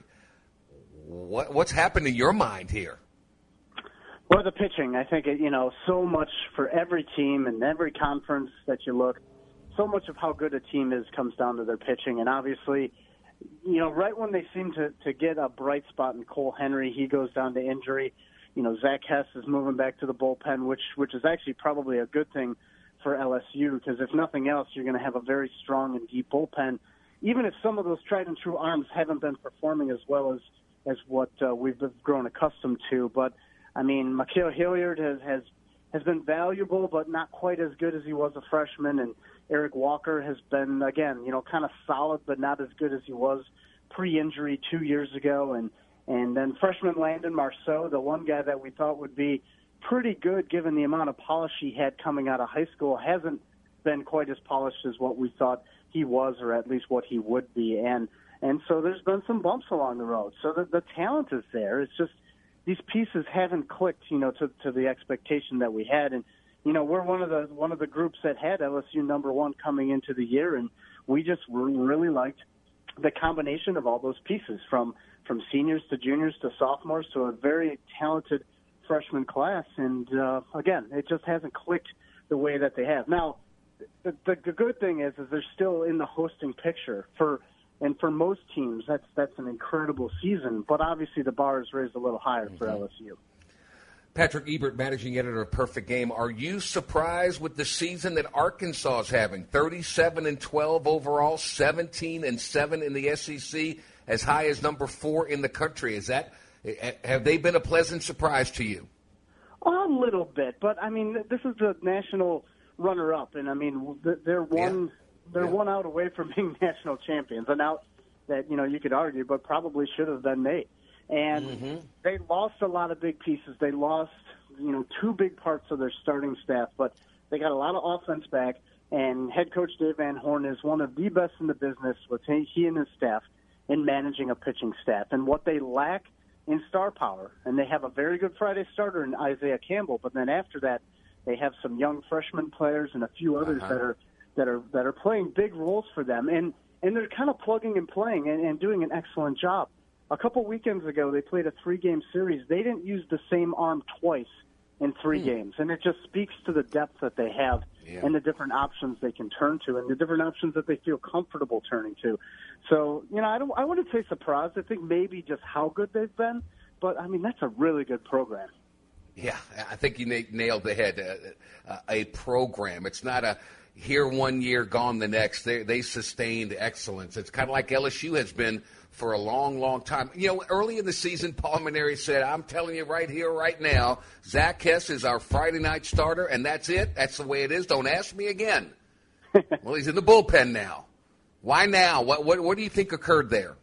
What, what's happened in your mind here? Well, the pitching, I think, you know, so much for every team and every conference that you look, so much of how good a team is comes down to their pitching. And obviously, you know, right when they seem to, to get a bright spot in Cole Henry, he goes down to injury. You know, Zach Hess is moving back to the bullpen, which which is actually probably a good thing for L S U because if nothing else, you're going to have a very strong and deep bullpen, even if some of those tried and true arms haven't been performing as well as, as what uh, we've grown accustomed to. But I mean, Mikael Hilliard has, has has been valuable, but not quite as good as he was a freshman. And Eric Walker has been, again, you know, kind of solid, but not as good as he was pre-injury two years ago, and and then freshman Landon Marceau, the one guy that we thought would be pretty good given the amount of polish he had coming out of high school, hasn't been quite as polished as what we thought he was, or at least what he would be. And and so there's been some bumps along the road. So the, the talent is there. It's just these pieces haven't clicked, you know, to, to the expectation that we had. And, you know, we're one of the one of the groups that had L S U number one coming into the year, and we just really liked the combination of all those pieces, from from seniors to juniors to sophomores to a very talented freshman class. And, uh, again, it just hasn't clicked the way that they have. Now, the, the, the good thing is, is they're still in the hosting picture for – and for most teams, that's that's an incredible season. But obviously the bar is raised a little higher mm-hmm. for L S U. Patrick Ebert, managing editor of Perfect Game. Are you surprised with the season that Arkansas is having? thirty-seven and twelve overall, seventeen and seven in the S E C, as high as number four in the country. Is that have they been a pleasant surprise to you? A little bit, but I mean, this is the national runner-up, and I mean, they're one. Yeah. They're yeah. one out away from being national champions, an out that, you know, you could argue, but probably should have been made. And mm-hmm. they lost a lot of big pieces. They lost, you know, two big parts of their starting staff, but they got a lot of offense back. And head coach Dave Van Horn is one of the best in the business with he and his staff in managing a pitching staff. And what they lack in star power, and they have a very good Friday starter in Isaiah Campbell, but then after that, they have some young freshman players and a few others uh-huh. that are that are that are playing big roles for them, and and they're kind of plugging and playing and, and doing an excellent job. A couple weekends ago, they played a three-game series. They didn't use the same arm twice in three hmm. games, and it just speaks to the depth that they have yeah. and the different options they can turn to and the different options that they feel comfortable turning to. So, you know, I don't I wouldn't say surprised. I think maybe just how good they've been, but I mean that's a really good program. Yeah, I think you nailed the head. Uh, a program. It's not a here one year, gone the next. They they sustained excellence. It's kind of like L S U has been for a long, long time. You know, early in the season, Paul Mainieri said, I'm telling you right here, right now, Zach Hess is our Friday night starter, and that's it. That's the way it is. Don't ask me again. Well, he's in the bullpen now. Why now? What what, what do you think occurred there?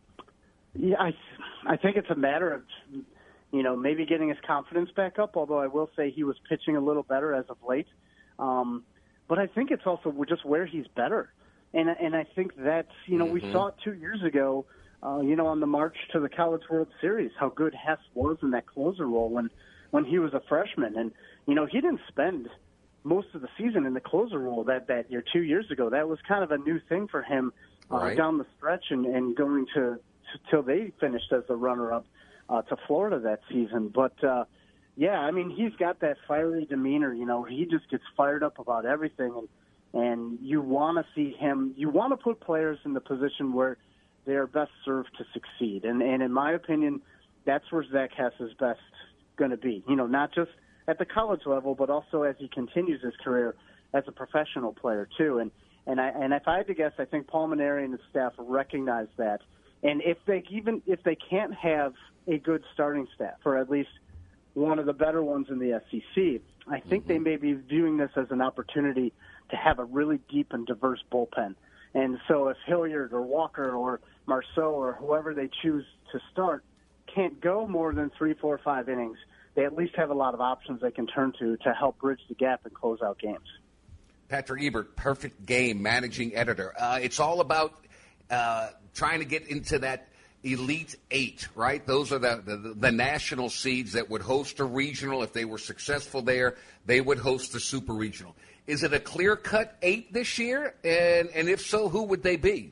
Yeah, I, I think it's a matter of, you know, maybe getting his confidence back up, although I will say he was pitching a little better as of late. Um But I think it's also just where he's better. And and I think that's, you know, mm-hmm. we saw it two years ago, uh, you know, on the march to the College World Series, how good Hess was in that closer role when, when he was a freshman. And, you know, he didn't spend most of the season in the closer role that, that year two years ago. That was kind of a new thing for him uh, right. down the stretch and, and going to, to till they finished as the runner-up uh, to Florida that season. But, uh yeah, I mean, he's got that fiery demeanor, you know. He just gets fired up about everything, and and you want to see him, you want to put players in the position where they are best served to succeed. And, and in my opinion, that's where Zach Hess is best going to be, you know, not just at the college level, but also as he continues his career as a professional player, too. And and I and if I had to guess, I think Paul Mainieri and his staff recognize that. And if they even if they can't have a good starting staff, or at least one of the better ones in the S E C, I think mm-hmm. they may be viewing this as an opportunity to have a really deep and diverse bullpen. And so if Hilliard or Walker or Marceau or whoever they choose to start can't go more than three, four, five innings, they at least have a lot of options they can turn to to help bridge the gap and close out games. Patrick Ebert, Perfect Game, managing editor. Uh, it's all about uh, trying to get into that Elite Eight, right? Those are the, the the national seeds that would host a regional. If they were successful there, they would host the super regional. Is it a clear-cut eight this year? And and if so, who would they be?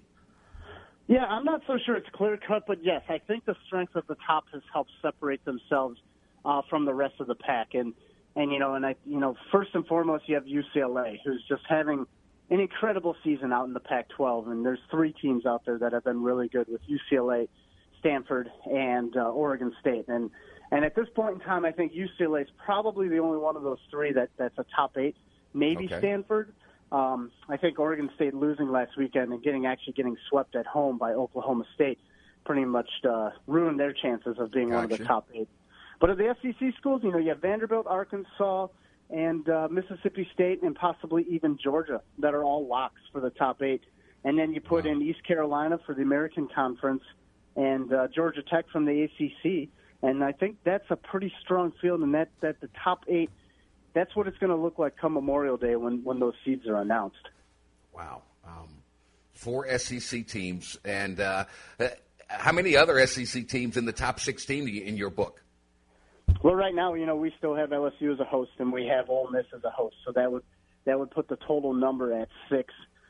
Yeah, I'm not so sure it's clear-cut, but yes, I think the strength at the top has helped separate themselves uh, from the rest of the pack. And and you know, and I you know, first and foremost, you have U C L A, who's just having an incredible season out in the Pac twelve, and there's three teams out there that have been really good with U C L A, Stanford, and uh, Oregon State. And and at this point in time, I think U C L A is probably the only one of those three that, that's a top eight, maybe okay. Stanford. Um, I think Oregon State losing last weekend and getting actually getting swept at home by Oklahoma State pretty much uh, ruined their chances of being gotcha. one of the top eight. But of the S E C schools, you know, you have Vanderbilt, Arkansas, and uh, Mississippi State, and possibly even Georgia that are all locks for the top eight. and then you put in East Carolina for the American Conference and uh, Georgia Tech from the A C C. And I think that's a pretty strong field, and that, that the top eight, that's what it's going to look like come Memorial Day when, when those seeds are announced. Wow. Um, four S E C teams. And uh, how many other S E C teams in the top sixteen in your book? Well, right now, you know, we still have L S U as a host, and we have Ole Miss as a host. So that would that would put the total number at six.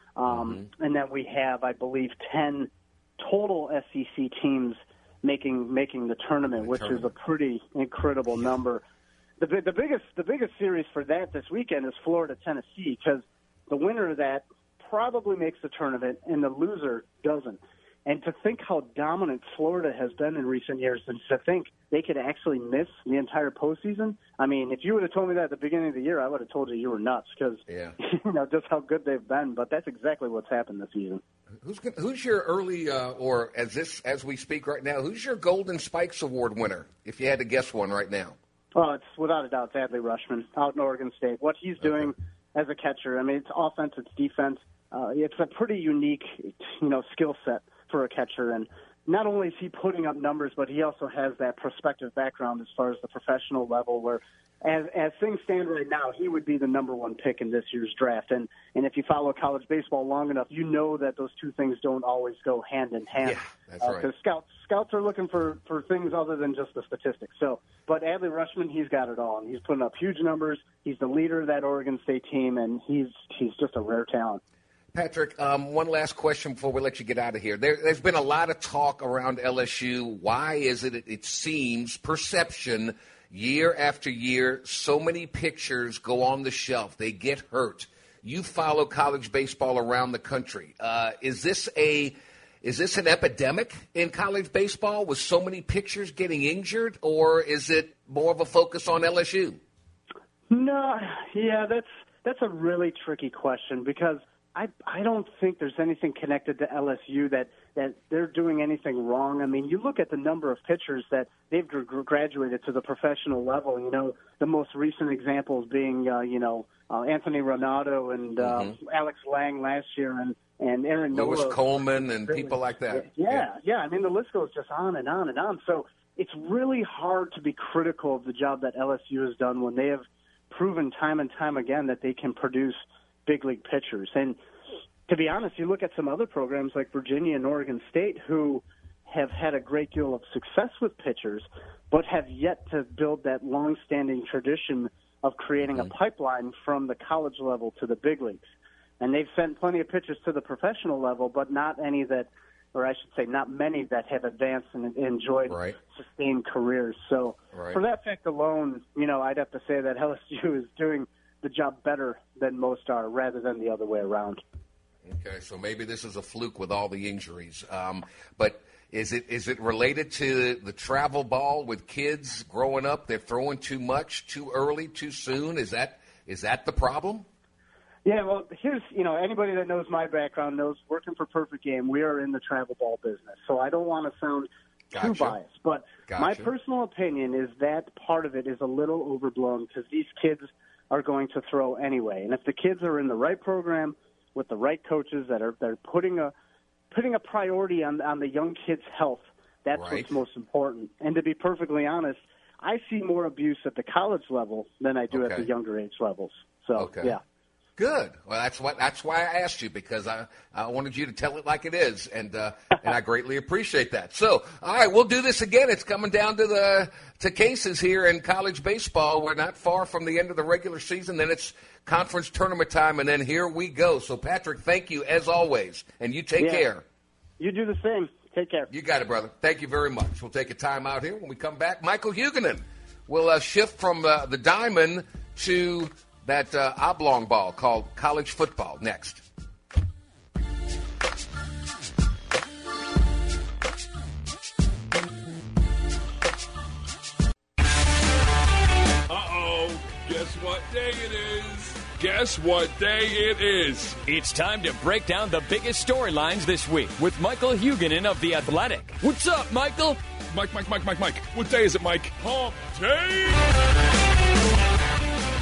Um, mm-hmm. And then we have, I believe, ten total S E C teams making making the tournament, the which tournament. is a pretty incredible number. The the biggest the biggest series for that this weekend is Florida Tennessee, because the winner of that probably makes the tournament and the loser doesn't. And to think how dominant Florida has been in recent years, and to think they could actually miss the entire postseason. I mean, if you would have told me that at the beginning of the year, I would have told you you were nuts, because yeah. you know just how good they've been. But that's exactly what's happened this season. Who's who's your early, uh, or as this as we speak right now, who's your Golden Spikes Award winner? If you had to guess one right now. Well, it's without a doubt it's Adley Rushman out in Oregon State. What he's doing okay. as a catcher, I mean, it's offense, it's defense. Uh, it's a pretty unique, you know, skill set for a catcher, and not only is he putting up numbers, but he also has that prospective background as far as the professional level, where as as things stand right now, he would be the number one pick in this year's draft. And and if you follow college baseball long enough, you know that those two things don't always go hand in hand. Yeah, that's uh, right. Because scouts scouts are looking for, for things other than just the statistics. So, but Adley Rushman, he's got it all, and he's putting up huge numbers. He's the leader of that Oregon State team, and he's he's just a rare talent. Patrick, um, one last question before we let you get out of here. There, there's been a lot of talk around L S U. Why is it, it seems, perception, year after year, so many pitchers go on the shelf. They get hurt. You follow college baseball around the country. Uh, is this a is this an epidemic in college baseball with so many pitchers getting injured, or is it more of a focus on L S U? No, yeah, that's that's a really tricky question, because I I don't think there's anything connected to L S U that, that they're doing anything wrong. I mean, you look at the number of pitchers that they've gr- graduated to the professional level. You know, the most recent examples being, uh, you know, uh, Anthony Renato and uh, mm-hmm. Alex Lang last year, and, and Aaron Lewis Nola. Coleman and really, people like that. Yeah, yeah, yeah. I mean, the list goes just on and on and on. So it's really hard to be critical of the job that L S U has done when they have proven time and time again that they can produce big league pitchers. And to be honest, you look at some other programs like Virginia and Oregon State who have had a great deal of success with pitchers, but have yet to build that long-standing tradition of creating mm-hmm. a pipeline from the college level to the big leagues. And they've sent plenty of pitchers to the professional level, but not any that, or I should say not many that have advanced and enjoyed right. sustained careers. So right. for that fact alone, you know, I'd have to say that L S U is doing the job better than most are, rather than the other way around. Okay, so maybe this is a fluke with all the injuries. Um, but is it is it related to the travel ball with kids growing up? They're throwing too much, too early, too soon? Is that is that the problem? Yeah, well, here's, you know, anybody that knows my background knows working for Perfect Game, we are in the travel ball business. So I don't want to sound gotcha. too biased. But gotcha. my personal opinion is that part of it is a little overblown, because these kids are going to throw anyway. And if the kids are in the right program with the right coaches that are they're putting a putting a priority on on the young kids' health, that's right. what's most important. And to be perfectly honest, I see more abuse at the college level than I do okay. at the younger age levels. So okay. yeah. Good. Well, that's what that's why I asked you, because I, I wanted you to tell it like it is, and uh, and I greatly appreciate that. So, all right, we'll do this again. It's coming down to the to cases here in college baseball. We're not far from the end of the regular season. Then it's conference tournament time, and then here we go. So, Patrick, thank you as always, and you take yeah. care. You do the same. Take care. You got it, brother. Thank you very much. We'll take a time out here. When we come back, Michael Huguenin will uh, shift from uh, the diamond to that uh, oblong ball called college football next. Uh-oh. Guess what day it is? Guess what day it is? It's time to break down the biggest storylines this week with Michael Huguenin of The Athletic. What's up, Michael? Mike, Mike, Mike, Mike, Mike. What day is it, Mike? Hump day!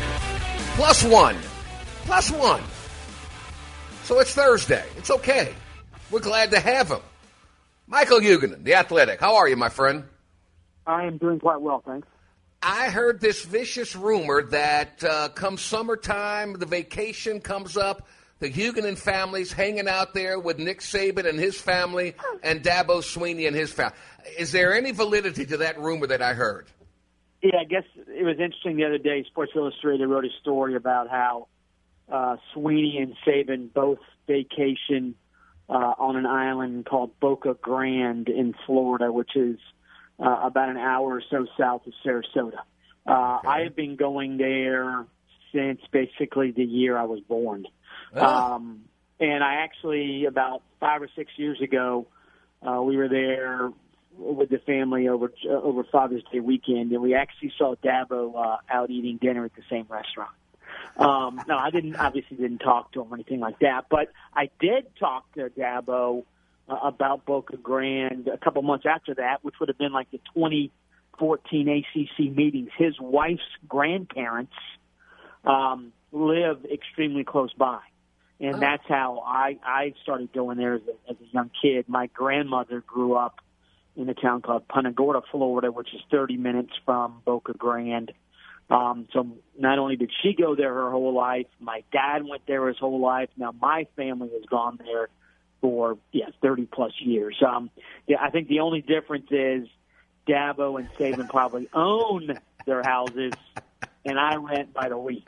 Plus one. Plus one. So it's Thursday. It's okay. We're glad to have him. Michael Huguenin, The Athletic. How are you, my friend? I am doing quite well, thanks. I heard this vicious rumor that uh, come summertime, the vacation comes up, the Huguenin family's hanging out there with Nick Saban and his family and Dabo Swinney and his family. Is there any validity to that rumor that I heard? Yeah, I guess it was interesting the other day. Sports Illustrated wrote a story about how uh, Swinney and Saban both vacation uh, on an island called Boca Grande in Florida, which is uh, about an hour or so south of Sarasota. Uh, okay. I have been going there since basically the year I was born. Oh. Um, and I actually, about five or six years ago, uh, we were there with the family over uh, over Father's Day weekend, and we actually saw Dabo uh, out eating dinner at the same restaurant. Um, no, I didn't obviously didn't talk to him or anything like that, but I did talk to Dabo uh, about Boca Grande a couple months after that, which would have been like the twenty fourteen A C C meetings. His wife's grandparents um, live extremely close by. And oh. that's how I, I started going there as a, as a young kid. My grandmother grew up in a town called Punta Gorda, Florida, which is thirty minutes from Boca Grande. Um, so not only did she go there her whole life, my dad went there his whole life. Now my family has gone there for, yeah, thirty plus years. Um, yeah, I think the only difference is Dabo and Saban probably own their houses, and I rent by the week.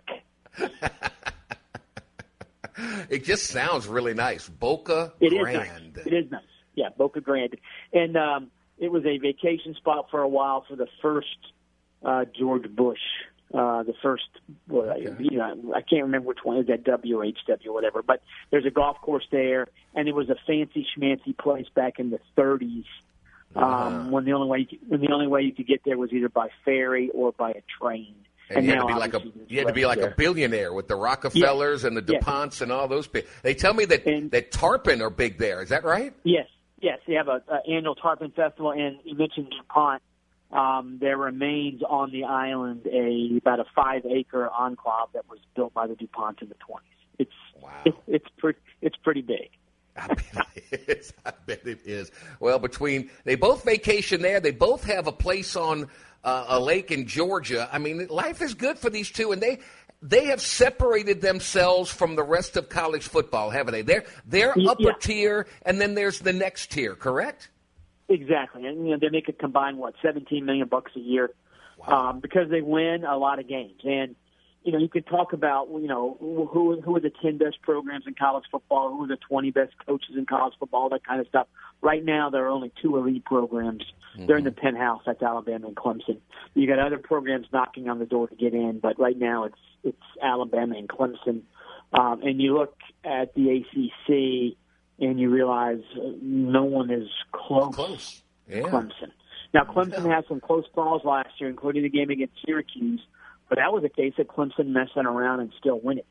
It just sounds really nice. Boca it Grande. Is nice. It is nice. Yeah, Boca Grande. And um, it was a vacation spot for a while for the first uh, George Bush. Uh, the first, well, okay. you know, I can't remember which one. Is that W H W or whatever? But there's a golf course there, and it was a fancy schmancy place back in the thirties. Um, uh-huh. When the only way you could, when the only way you could get there was either by ferry or by a train. And, and you had to be like a you had to be like there. a billionaire with the Rockefellers yeah. and the DuPonts yeah. and all those people. They tell me that and, that tarpon are big there. Is that right? Yes, yes. They have a, a annual tarpon festival, and you mentioned DuPont. Um, there remains on the island a about a five acre enclave that was built by the DuPont in the twenties. It's wow. It, it's pretty it's pretty big. I bet it is. I bet it is. Well, between they both vacation there, they both have a place on uh, a lake in Georgia. I mean, life is good for these two, and they they have separated themselves from the rest of college football, haven't they? They're they're yeah. upper tier, and then there's the next tier, correct? Exactly, and you know they make a combined what seventeen million bucks a year wow. um, because they win a lot of games. And you know you could talk about you know who who are the ten best programs in college football, who are the twenty best coaches in college football, that kind of stuff. Right now, there are only two elite programs. Mm-hmm. They're in the penthouse. That's Alabama and Clemson. You got other programs knocking on the door to get in, but right now it's it's Alabama and Clemson. Um, and you look at the A C C. And you realize no one is close, close. to Yeah. Clemson. Now, Clemson yeah. had some close calls last year, including the game against Syracuse, but that was a case of Clemson messing around and still winning.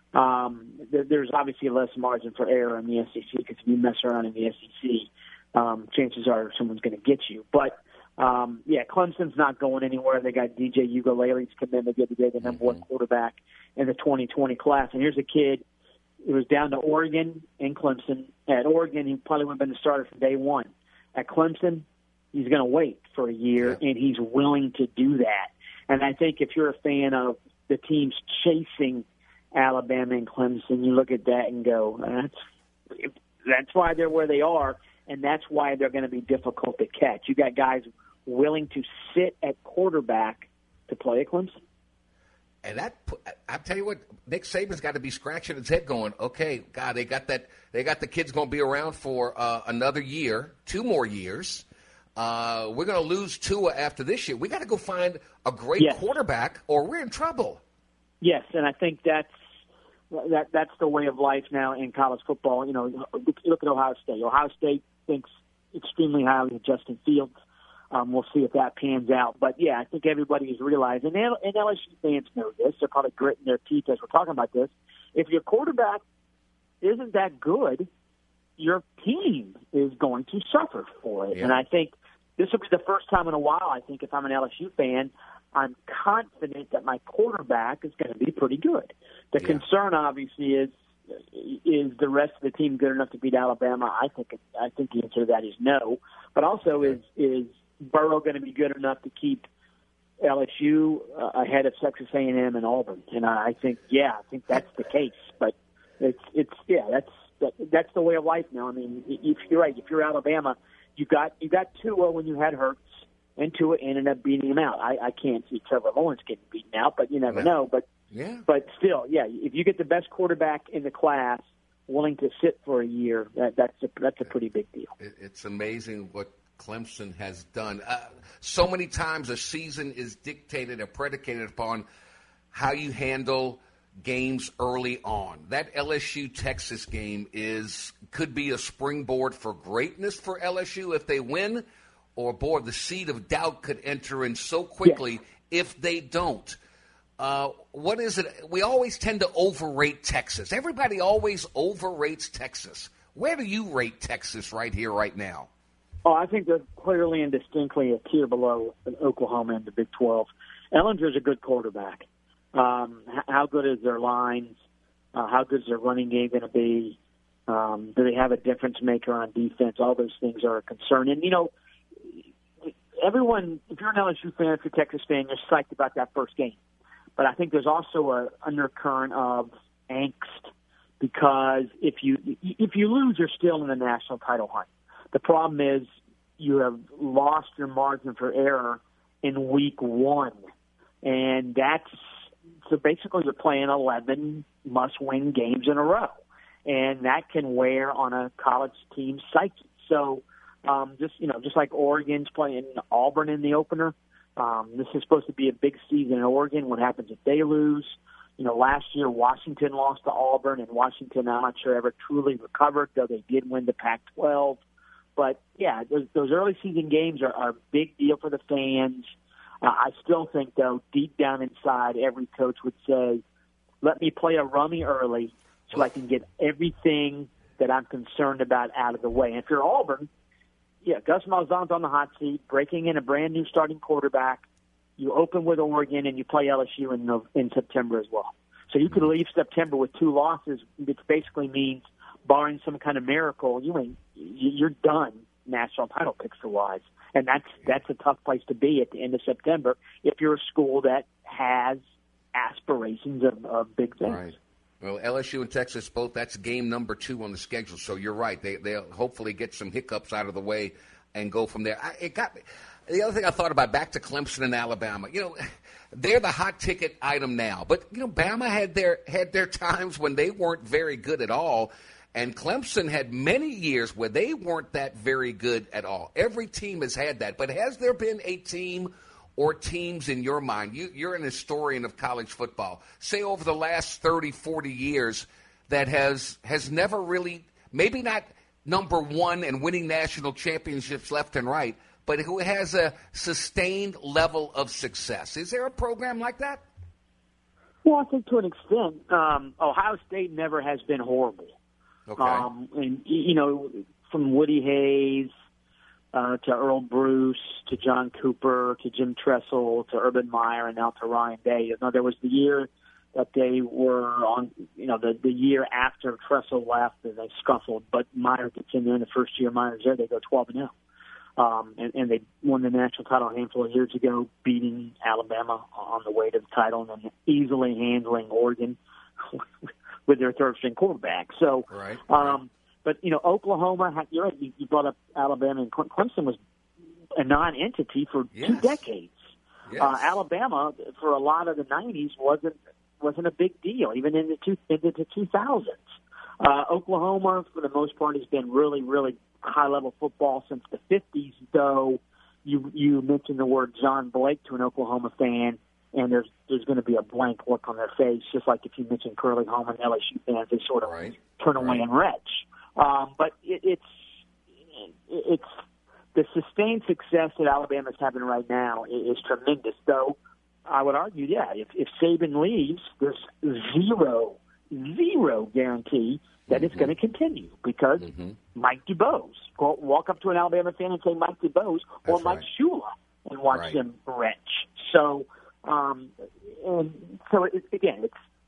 Um, there, there's obviously less margin for error in the S E C because if you mess around in the S E C, um, chances are someone's going to get you. But, um, yeah, Clemson's not going anywhere. They got D J Uiagalelei's commitment the other day, the number mm-hmm. one quarterback in the twenty twenty class. And here's a kid. It was down to Oregon and Clemson. At Oregon, he probably would have been the starter from day one. At Clemson, he's going to wait for a year, yeah. and he's willing to do that. And I think if you're a fan of the teams chasing Alabama and Clemson, you look at that and go, that's that's why they're where they are, and that's why they're going to be difficult to catch. You got guys willing to sit at quarterback to play at Clemson. And that, I tell you what, Nick Saban's got to be scratching his head, going, "Okay, God, they got that. They got the kids going to be around for uh, another year, two more years. Uh, we're going to lose Tua after this year. We got to go find a great yes. quarterback, or we're in trouble." Yes, and I think that's that. That's the way of life now in college football. You know, look at Ohio State. Ohio State thinks extremely highly of Justin Fields. Um, we'll see if that pans out. But, yeah, I think everybody is realizing, and, and L S U fans know this. They're probably gritting their teeth as we're talking about this. If your quarterback isn't that good, your team is going to suffer for it. Yeah. And I think this will be the first time in a while, I think, if I'm an L S U fan, I'm confident that my quarterback is going to be pretty good. The yeah. concern, obviously, is is the rest of the team good enough to beat Alabama? I think it, I think the answer to that is no. But also, is is Burrow going to be good enough to keep L S U uh, ahead of Texas A and M and Auburn? And I think, yeah, I think that's the case. But it's it's yeah, that's that, that's the way of life now. I mean, if you're right, if you're Alabama, you got you got Tua when you had Hurts, and Tua ended up beating him out. I, I can't see Trevor Lawrence getting beaten out, but you never Yeah. know. But Yeah. But still, yeah, if you get the best quarterback in the class willing to sit for a year, that, that's a, that's a pretty big deal. It- It's amazing what Clemson has done. Uh, so many times a season is dictated or predicated upon how you handle games early on. That L S U-Texas game is could be a springboard for greatness for L S U if they win, or, boy, the seed of doubt could enter in so quickly Yes. if they don't. Uh, what is it? We always tend to overrate Texas. Everybody always overrates Texas. Where do you rate Texas right here, right now? Oh, I think they're clearly and distinctly a tier below Oklahoma in the Big twelve. Ellinger's a good quarterback. Um, h- how good is their lines? Uh, how good is their running game going to be? Um, do they have a difference maker on defense? All those things are a concern. And, you know, everyone, if you're an L S U fan, if you're a Texas fan, you're psyched about that first game. But I think there's also a undercurrent of angst because if you if you lose, you're still in the national title hunt. The problem is you have lost your margin for error in week one, and that's so basically you're playing eleven must-win games in a row, and that can wear on a college team's psyche. So um, just you know, just like Oregon's playing Auburn in the opener. Um, this is supposed to be a big season in Oregon. What happens if they lose? You know, last year Washington lost to Auburn, and Washington, I'm not sure, ever truly recovered, though they did win the Pac twelve. But, yeah, those, those early season games are, are a big deal for the fans. Uh, I still think, though, deep down inside, every coach would say, let me play a rummy early so I can get everything that I'm concerned about out of the way. And if you're Auburn, yeah, Gus Malzahn's on the hot seat, breaking in a brand new starting quarterback. You open with Oregon and you play L S U in the, in September as well. So you could leave September with two losses, which basically means, barring some kind of miracle, you ain't you're done national title picture wise, and that's that's a tough place to be at the end of September if you're a school that has aspirations of, of big things. Right. Well, L S U and Texas both, that's game number two on the schedule. So you're right. They, they'll hopefully get some hiccups out of the way and go from there. I, it got me. The other thing I thought about, back to Clemson and Alabama, you know, they're the hot ticket item now. But, you know, Bama had their had their times when they weren't very good at all. And Clemson had many years where they weren't that very good at all. Every team has had that. But has there been a team or teams in your mind, you, you're an historian of college football, say over the last thirty, forty years that has has never really, maybe not number one and winning national championships left and right, but who has a sustained level of success? Is there a program like that? Well, I think to an extent, um, Ohio State never has been horrible. Okay. Um, and, you know, from Woody Hayes uh, to Earl Bruce to John Cooper to Jim Tressel to Urban Meyer and now to Ryan Day. You know, there was the year that they were on, you know, the, the year after Tressel left and they scuffled, but Meyer gets in there in the first year Meyer's there, they go twelve and oh. Um, and, and they won the national title a handful of years ago, beating Alabama on the way to the title and then easily handling Oregon with their third-string quarterback. So, right. um, but, you know, Oklahoma, had, you're right, you, you brought up Alabama, and Clemson was a non-entity for Yes. two decades. Yes. Uh, Alabama, for a lot of the nineties, wasn't wasn't a big deal, even in the, two, into the two thousands. Uh, Oklahoma, for the most part, has been really, really high-level football since the fifties, though you you mentioned the word John Blake to an Oklahoma fan, and there's there's going to be a blank look on their face, just like if you mention Curly Holman, L S U fans, they sort of right. turn away right. and retch. Um, but it, it's it's the sustained success that Alabama's having right now is, is tremendous. Though I would argue, yeah, if, if Saban leaves, there's zero zero guarantee that mm-hmm. it's going to continue because mm-hmm. Mike DuBose. Go, walk up to an Alabama fan and say Mike DuBose or That's Mike right. Shula and watch Right. them retch. So, um, and so it, again, it's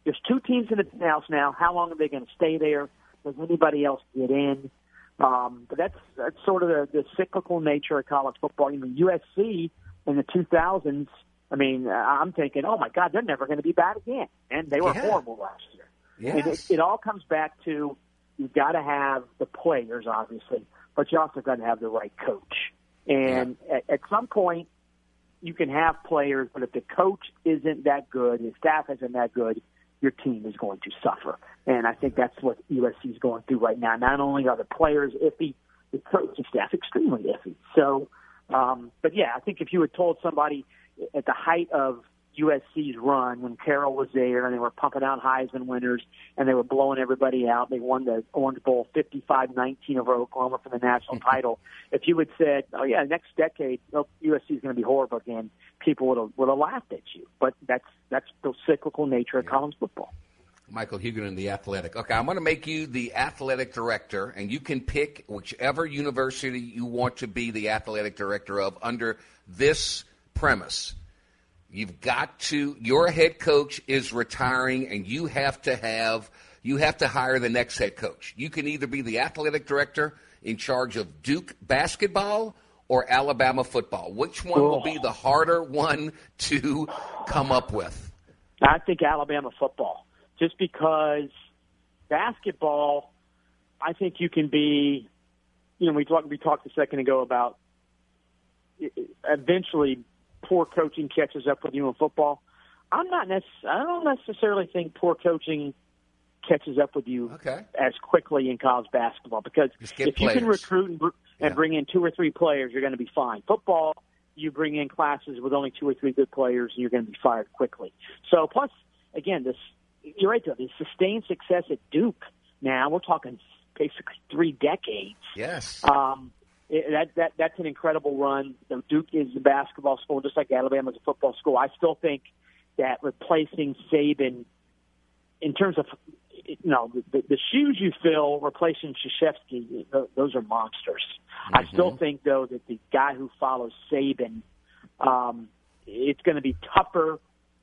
there's two teams in the house now. How long are they going to stay there? Does anybody else get in? Um, but that's that's sort of the, the cyclical nature of college football. I mean, U S C in the two thousands, I mean, I'm thinking, oh, my God, they're never going to be bad again. And they were yeah. horrible last year. Yes. And it, it all comes back to you've got to have the players, obviously, but you also got to have the right coach. And yeah. at, at some point, you can have players, but if the coach isn't that good, his staff isn't that good, your team is going to suffer. And I think that's what U S C is going through right now. Not only are the players iffy, the coaching staff extremely iffy. So, um, but yeah, I think if you had told somebody at the height of U S C's run, when Carroll was there and they were pumping out Heisman winners and they were blowing everybody out, they won the Orange Bowl fifty-five nineteen over Oklahoma for the national title. If you had said, oh yeah, next decade, oh, U S C is going to be horrible again, people would have, would have laughed at you. But that's that's the cyclical nature of college football. Michael Huguenin, the Athletic. Okay, I'm going to make you the athletic director, and you can pick whichever university you want to be the athletic director of under this premise. You've got to, your head coach is retiring, and you have to have, you have to hire the next head coach. You can either be the athletic director in charge of Duke basketball or Alabama football. Which one will be the harder one to come up with? I think Alabama football. Just because basketball, I think you can be, you know, we talked, we talked a second ago about eventually poor coaching catches up with you in football. I'm not necess- I don't necessarily think poor coaching catches up with you okay. as quickly in college basketball because if players. you can recruit and, br- and yeah. bring in two or three players, you're going to be fine. Football, you bring in classes with only two or three good players, and you're going to be fired quickly. So, plus, again, this you're right, though. The sustained success at Duke now, we're talking basically three decades. Yes. Um, it, that that that's an incredible run. So Duke is a basketball school, just like Alabama's a football school. I still think that replacing Saban, in terms of, you know, the, the shoes you fill, replacing Krzyzewski, those are monsters. Mm-hmm. I still think, though, that the guy who follows Saban, um, it's going to be tougher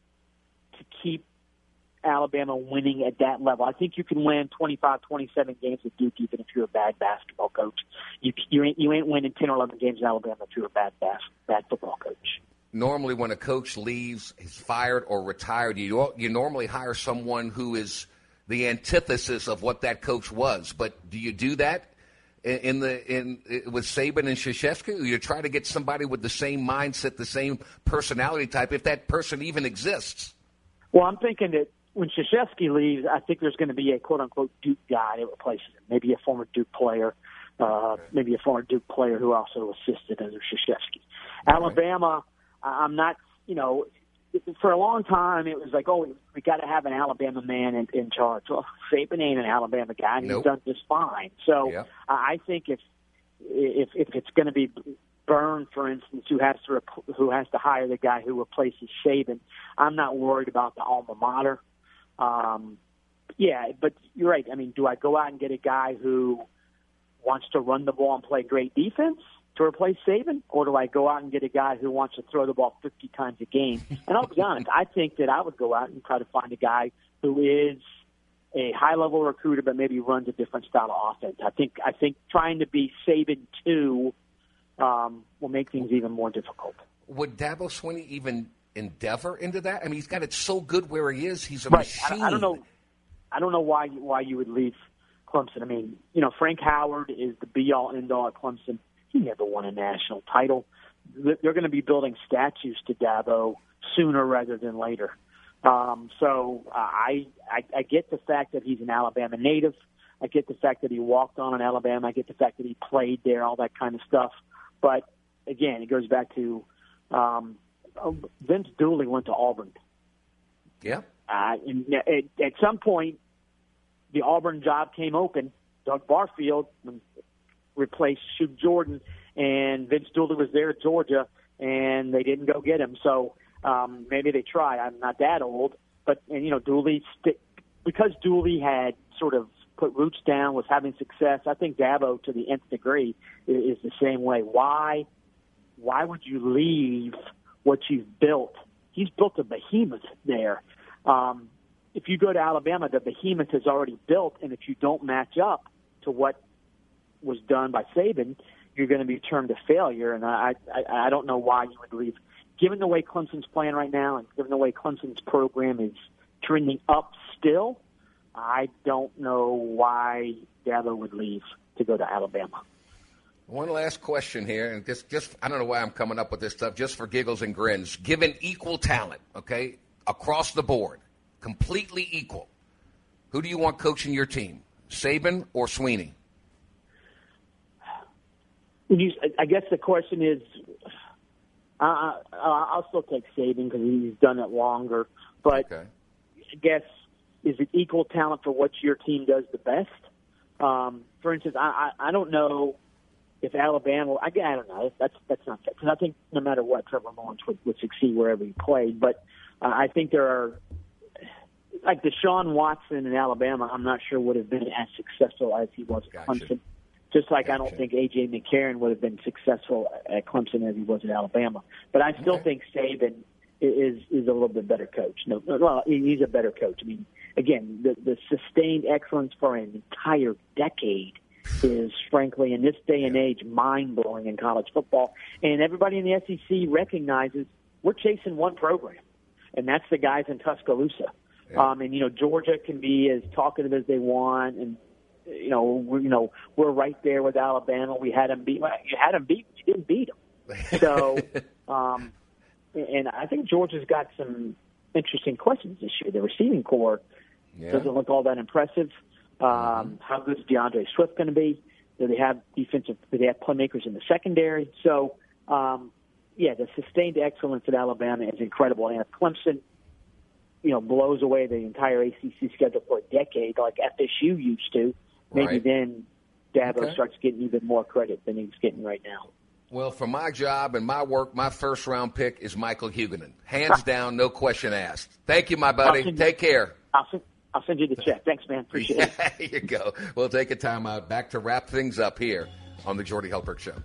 to keep Alabama winning at that level. I think you can win twenty-five, twenty-seven games at Duke even if you're a bad basketball coach. You you ain't, you ain't winning ten or eleven games in Alabama if you're a bad bas- bad football coach. Normally when a coach leaves, is fired or retired, you you normally hire someone who is the antithesis of what that coach was. But do you do that in, in the in with Saban and Krzyzewski? Or you try to get somebody with the same mindset, the same personality type, if that person even exists? Well, I'm thinking that when Krzyzewski leaves, I think there's going to be a quote-unquote Duke guy that replaces him. Maybe a former Duke player, uh, maybe a former Duke player who also assisted under Krzyzewski. Alabama, I'm not, you know, for a long time it was like, oh, we got to have an Alabama man in, in charge. Well, Saban ain't an Alabama guy, and nope. he's done just fine. So yeah. I think if if if it's going to be Byrne, for instance, who has to rep- who has to hire the guy who replaces Saban, I'm not worried about the alma mater. Um, yeah, but you're right. I mean, do I go out and get a guy who wants to run the ball and play great defense to replace Saban, or do I go out and get a guy who wants to throw the ball fifty times a game? And I'll be honest, I think that I would go out and try to find a guy who is a high-level recruiter, but maybe runs a different style of offense. I think I think trying to be Saban two um, will make things even more difficult. Would Dabo Swinney even endeavor into that? I mean, he's got it so good where he is. He's a right. machine. I, I don't know. I don't know why why you would leave Clemson. I mean, you know, Frank Howard is the be-all, end-all at Clemson. He never won a national title. They're going to be building statues to Dabo sooner rather than later. Um, so uh, I, I I get the fact that he's an Alabama native. I get the fact that he walked on in Alabama. I get the fact that he played there, all that kind of stuff. But again, it goes back to um, Vince Dooley went to Auburn. Yeah. Uh, and at, at some point, the Auburn job came open. Doug Barfield replaced Shug Jordan, and Vince Dooley was there at Georgia, and they didn't go get him. So um, maybe they try. I'm not that old, but and you know, Dooley st- because Dooley had sort of put roots down, was having success. I think Dabo, to the nth degree, is, is the same way. Why? Why would you leave what you've built? He's built a behemoth there. Um, if you go to Alabama, the behemoth is already built, and if you don't match up to what was done by Saban, you're going to be termed a failure. And I, I, I don't know why you would leave. Given the way Clemson's playing right now, and given the way Clemson's program is trending up still, I don't know why Dabo would leave to go to Alabama. One last question here, and just, just I don't know why I'm coming up with this stuff, just for giggles and grins. Given equal talent, okay, across the board, completely equal, who do you want coaching your team, Saban or Sweeney? When you, I guess the question is, uh, I'll still take Saban because he's done it longer. But okay. I guess, is it equal talent for what your team does the best? Um, for instance, I, I, I don't know if Alabama, I, I don't know. That's that's not fair. Because I think no matter what, Trevor Lawrence would, would succeed wherever he played. But uh, I think there are, like Deshaun Watson in Alabama, I'm not sure would have been as successful as he was at Clemson. Gotcha. Just like gotcha. I don't think A J McCarron would have been successful at Clemson as he was at Alabama. But I still okay. think Saban is is a little bit better coach. No, well, he's a better coach. I mean, again, the, the sustained excellence for an entire decade is, frankly, in this day and age, mind-blowing in college football. And everybody in the S E C recognizes we're chasing one program, and that's the guys in Tuscaloosa. Yeah. Um, and, you know, Georgia can be as talkative as they want, and, you know, we're, you know, we're right there with Alabama. We had them beat. Well, you had them beat, but you didn't beat them. So, um, and I think Georgia's got some interesting questions this year. The receiving core yeah. doesn't look all that impressive. Um, mm-hmm. How good is DeAndre Swift going to be? Do they have defensive? Do they have playmakers in the secondary? So, um, yeah, the sustained excellence at Alabama is incredible. And if Clemson, you know, blows away the entire A C C schedule for a decade, like F S U used to, maybe right. then Dabo okay. starts getting even more credit than he's getting right now. Well, for my job and my work, my first-round pick is Michael Huguenin. Hands down, no question asked. Thank you, my buddy. Take you, care. I'll send, I'll send you the check. Thanks, man. Appreciate it. There you go. We'll take a time out. Back to wrap things up here on the Jordy Hultberg Show.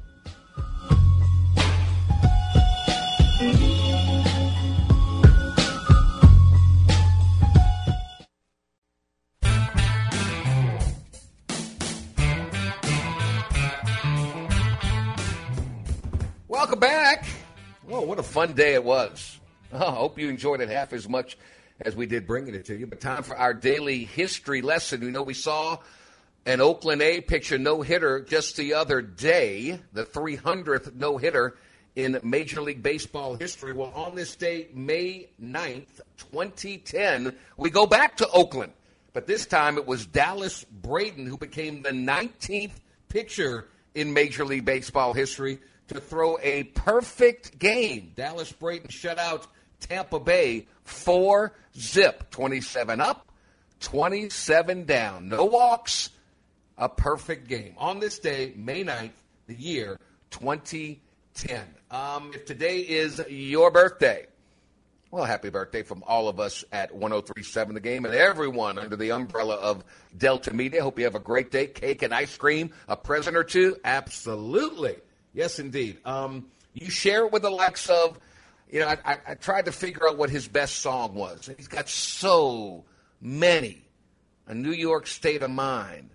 Welcome back. Whoa, what a fun day it was. Oh, I hope you enjoyed it half as much as we did bringing it to you. But time for our daily history lesson. You know, we saw an Oakland A pitch a no-hitter just the other day, the three hundredth no-hitter in Major League Baseball history. Well, on this day, May ninth, twenty ten, we go back to Oakland. But this time it was Dallas Braden who became the nineteenth pitcher in Major League Baseball history to throw a perfect game. Dallas Braden shut out Tampa Bay four zip, twenty-seven up, twenty-seven down. No walks, a perfect game. On this day, May ninth, the year twenty ten. Um, if today is your birthday, well, happy birthday from all of us at one oh three point seven The Game and everyone under the umbrella of Delta Media. Hope you have a great day. Cake and ice cream, a present or two? Absolutely. Yes, indeed. Um, you share it with the likes of, you know, I, I, I tried to figure out what his best song was. He's got so many. A New York State of Mind,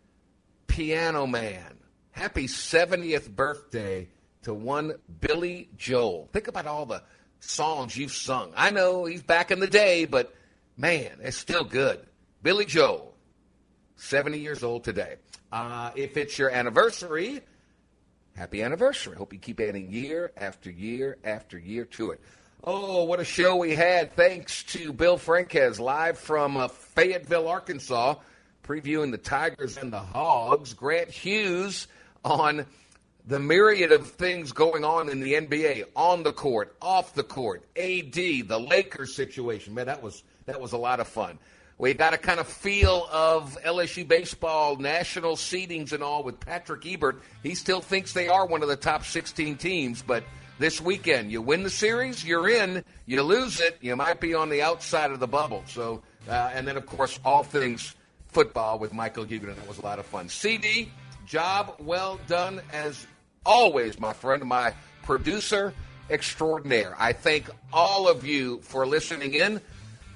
Piano Man. Happy seventieth birthday to one Billy Joel. Think about all the songs you've sung. I know he's back in the day, but, man, it's still good. Billy Joel, seventy years old today. Uh, if it's your anniversary, happy anniversary. Hope you keep adding year after year after year to it. Oh, what a show we had. Thanks to Bill Franquez, live from uh, Fayetteville, Arkansas, previewing the Tigers and the Hogs. Grant Hughes on the myriad of things going on in the N B A, on the court, off the court, A D, the Lakers situation. Man, that was that was a lot of fun. We got a kind of feel of L S U baseball, national seedings and all with Patrick Ebert. He still thinks they are one of the top sixteen teams, but this weekend, you win the series, you're in. You lose it, you might be on the outside of the bubble. So, uh, and then, of course, all things football with Michael Huguenin. That was a lot of fun. C D, job well done as always, my friend, my producer extraordinaire. I thank all of you for listening in.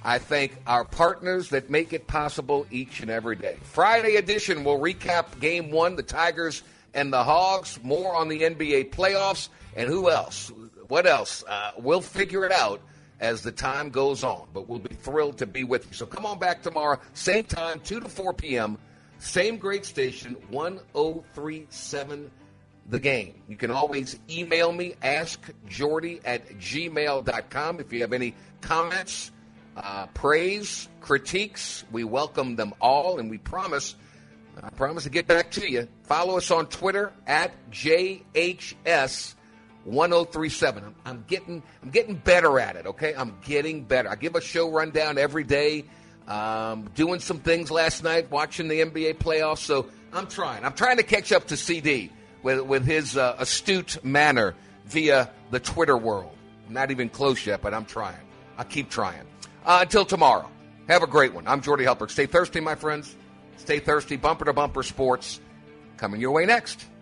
I thank our partners that make it possible each and every day. Friday edition, we'll recap Game one, the Tigers and the Hogs. More on the N B A playoffs. And who else? What else? Uh, we'll figure it out as the time goes on. But we'll be thrilled to be with you. So come on back tomorrow, same time, two to four p.m., same great station, one oh three seven The Game. You can always email me, askjordy at gmail dot com. If you have any comments, uh, praise, critiques, we welcome them all, and we promise, I promise to get back to you. Follow us on Twitter at J H S one oh three seven. I'm, I'm getting I'm getting better at it, okay? I'm getting better. I give a show rundown every day. Um, doing some things last night, watching the N B A playoffs, so I'm trying. I'm trying to catch up to C D with, with his uh, astute manner via the Twitter world. I'm not even close yet, but I'm trying. I keep trying. Uh, until tomorrow, have a great one. I'm Jordy Hultberg. Stay thirsty, my friends. Stay thirsty. Bumper to Bumper Sports coming your way next.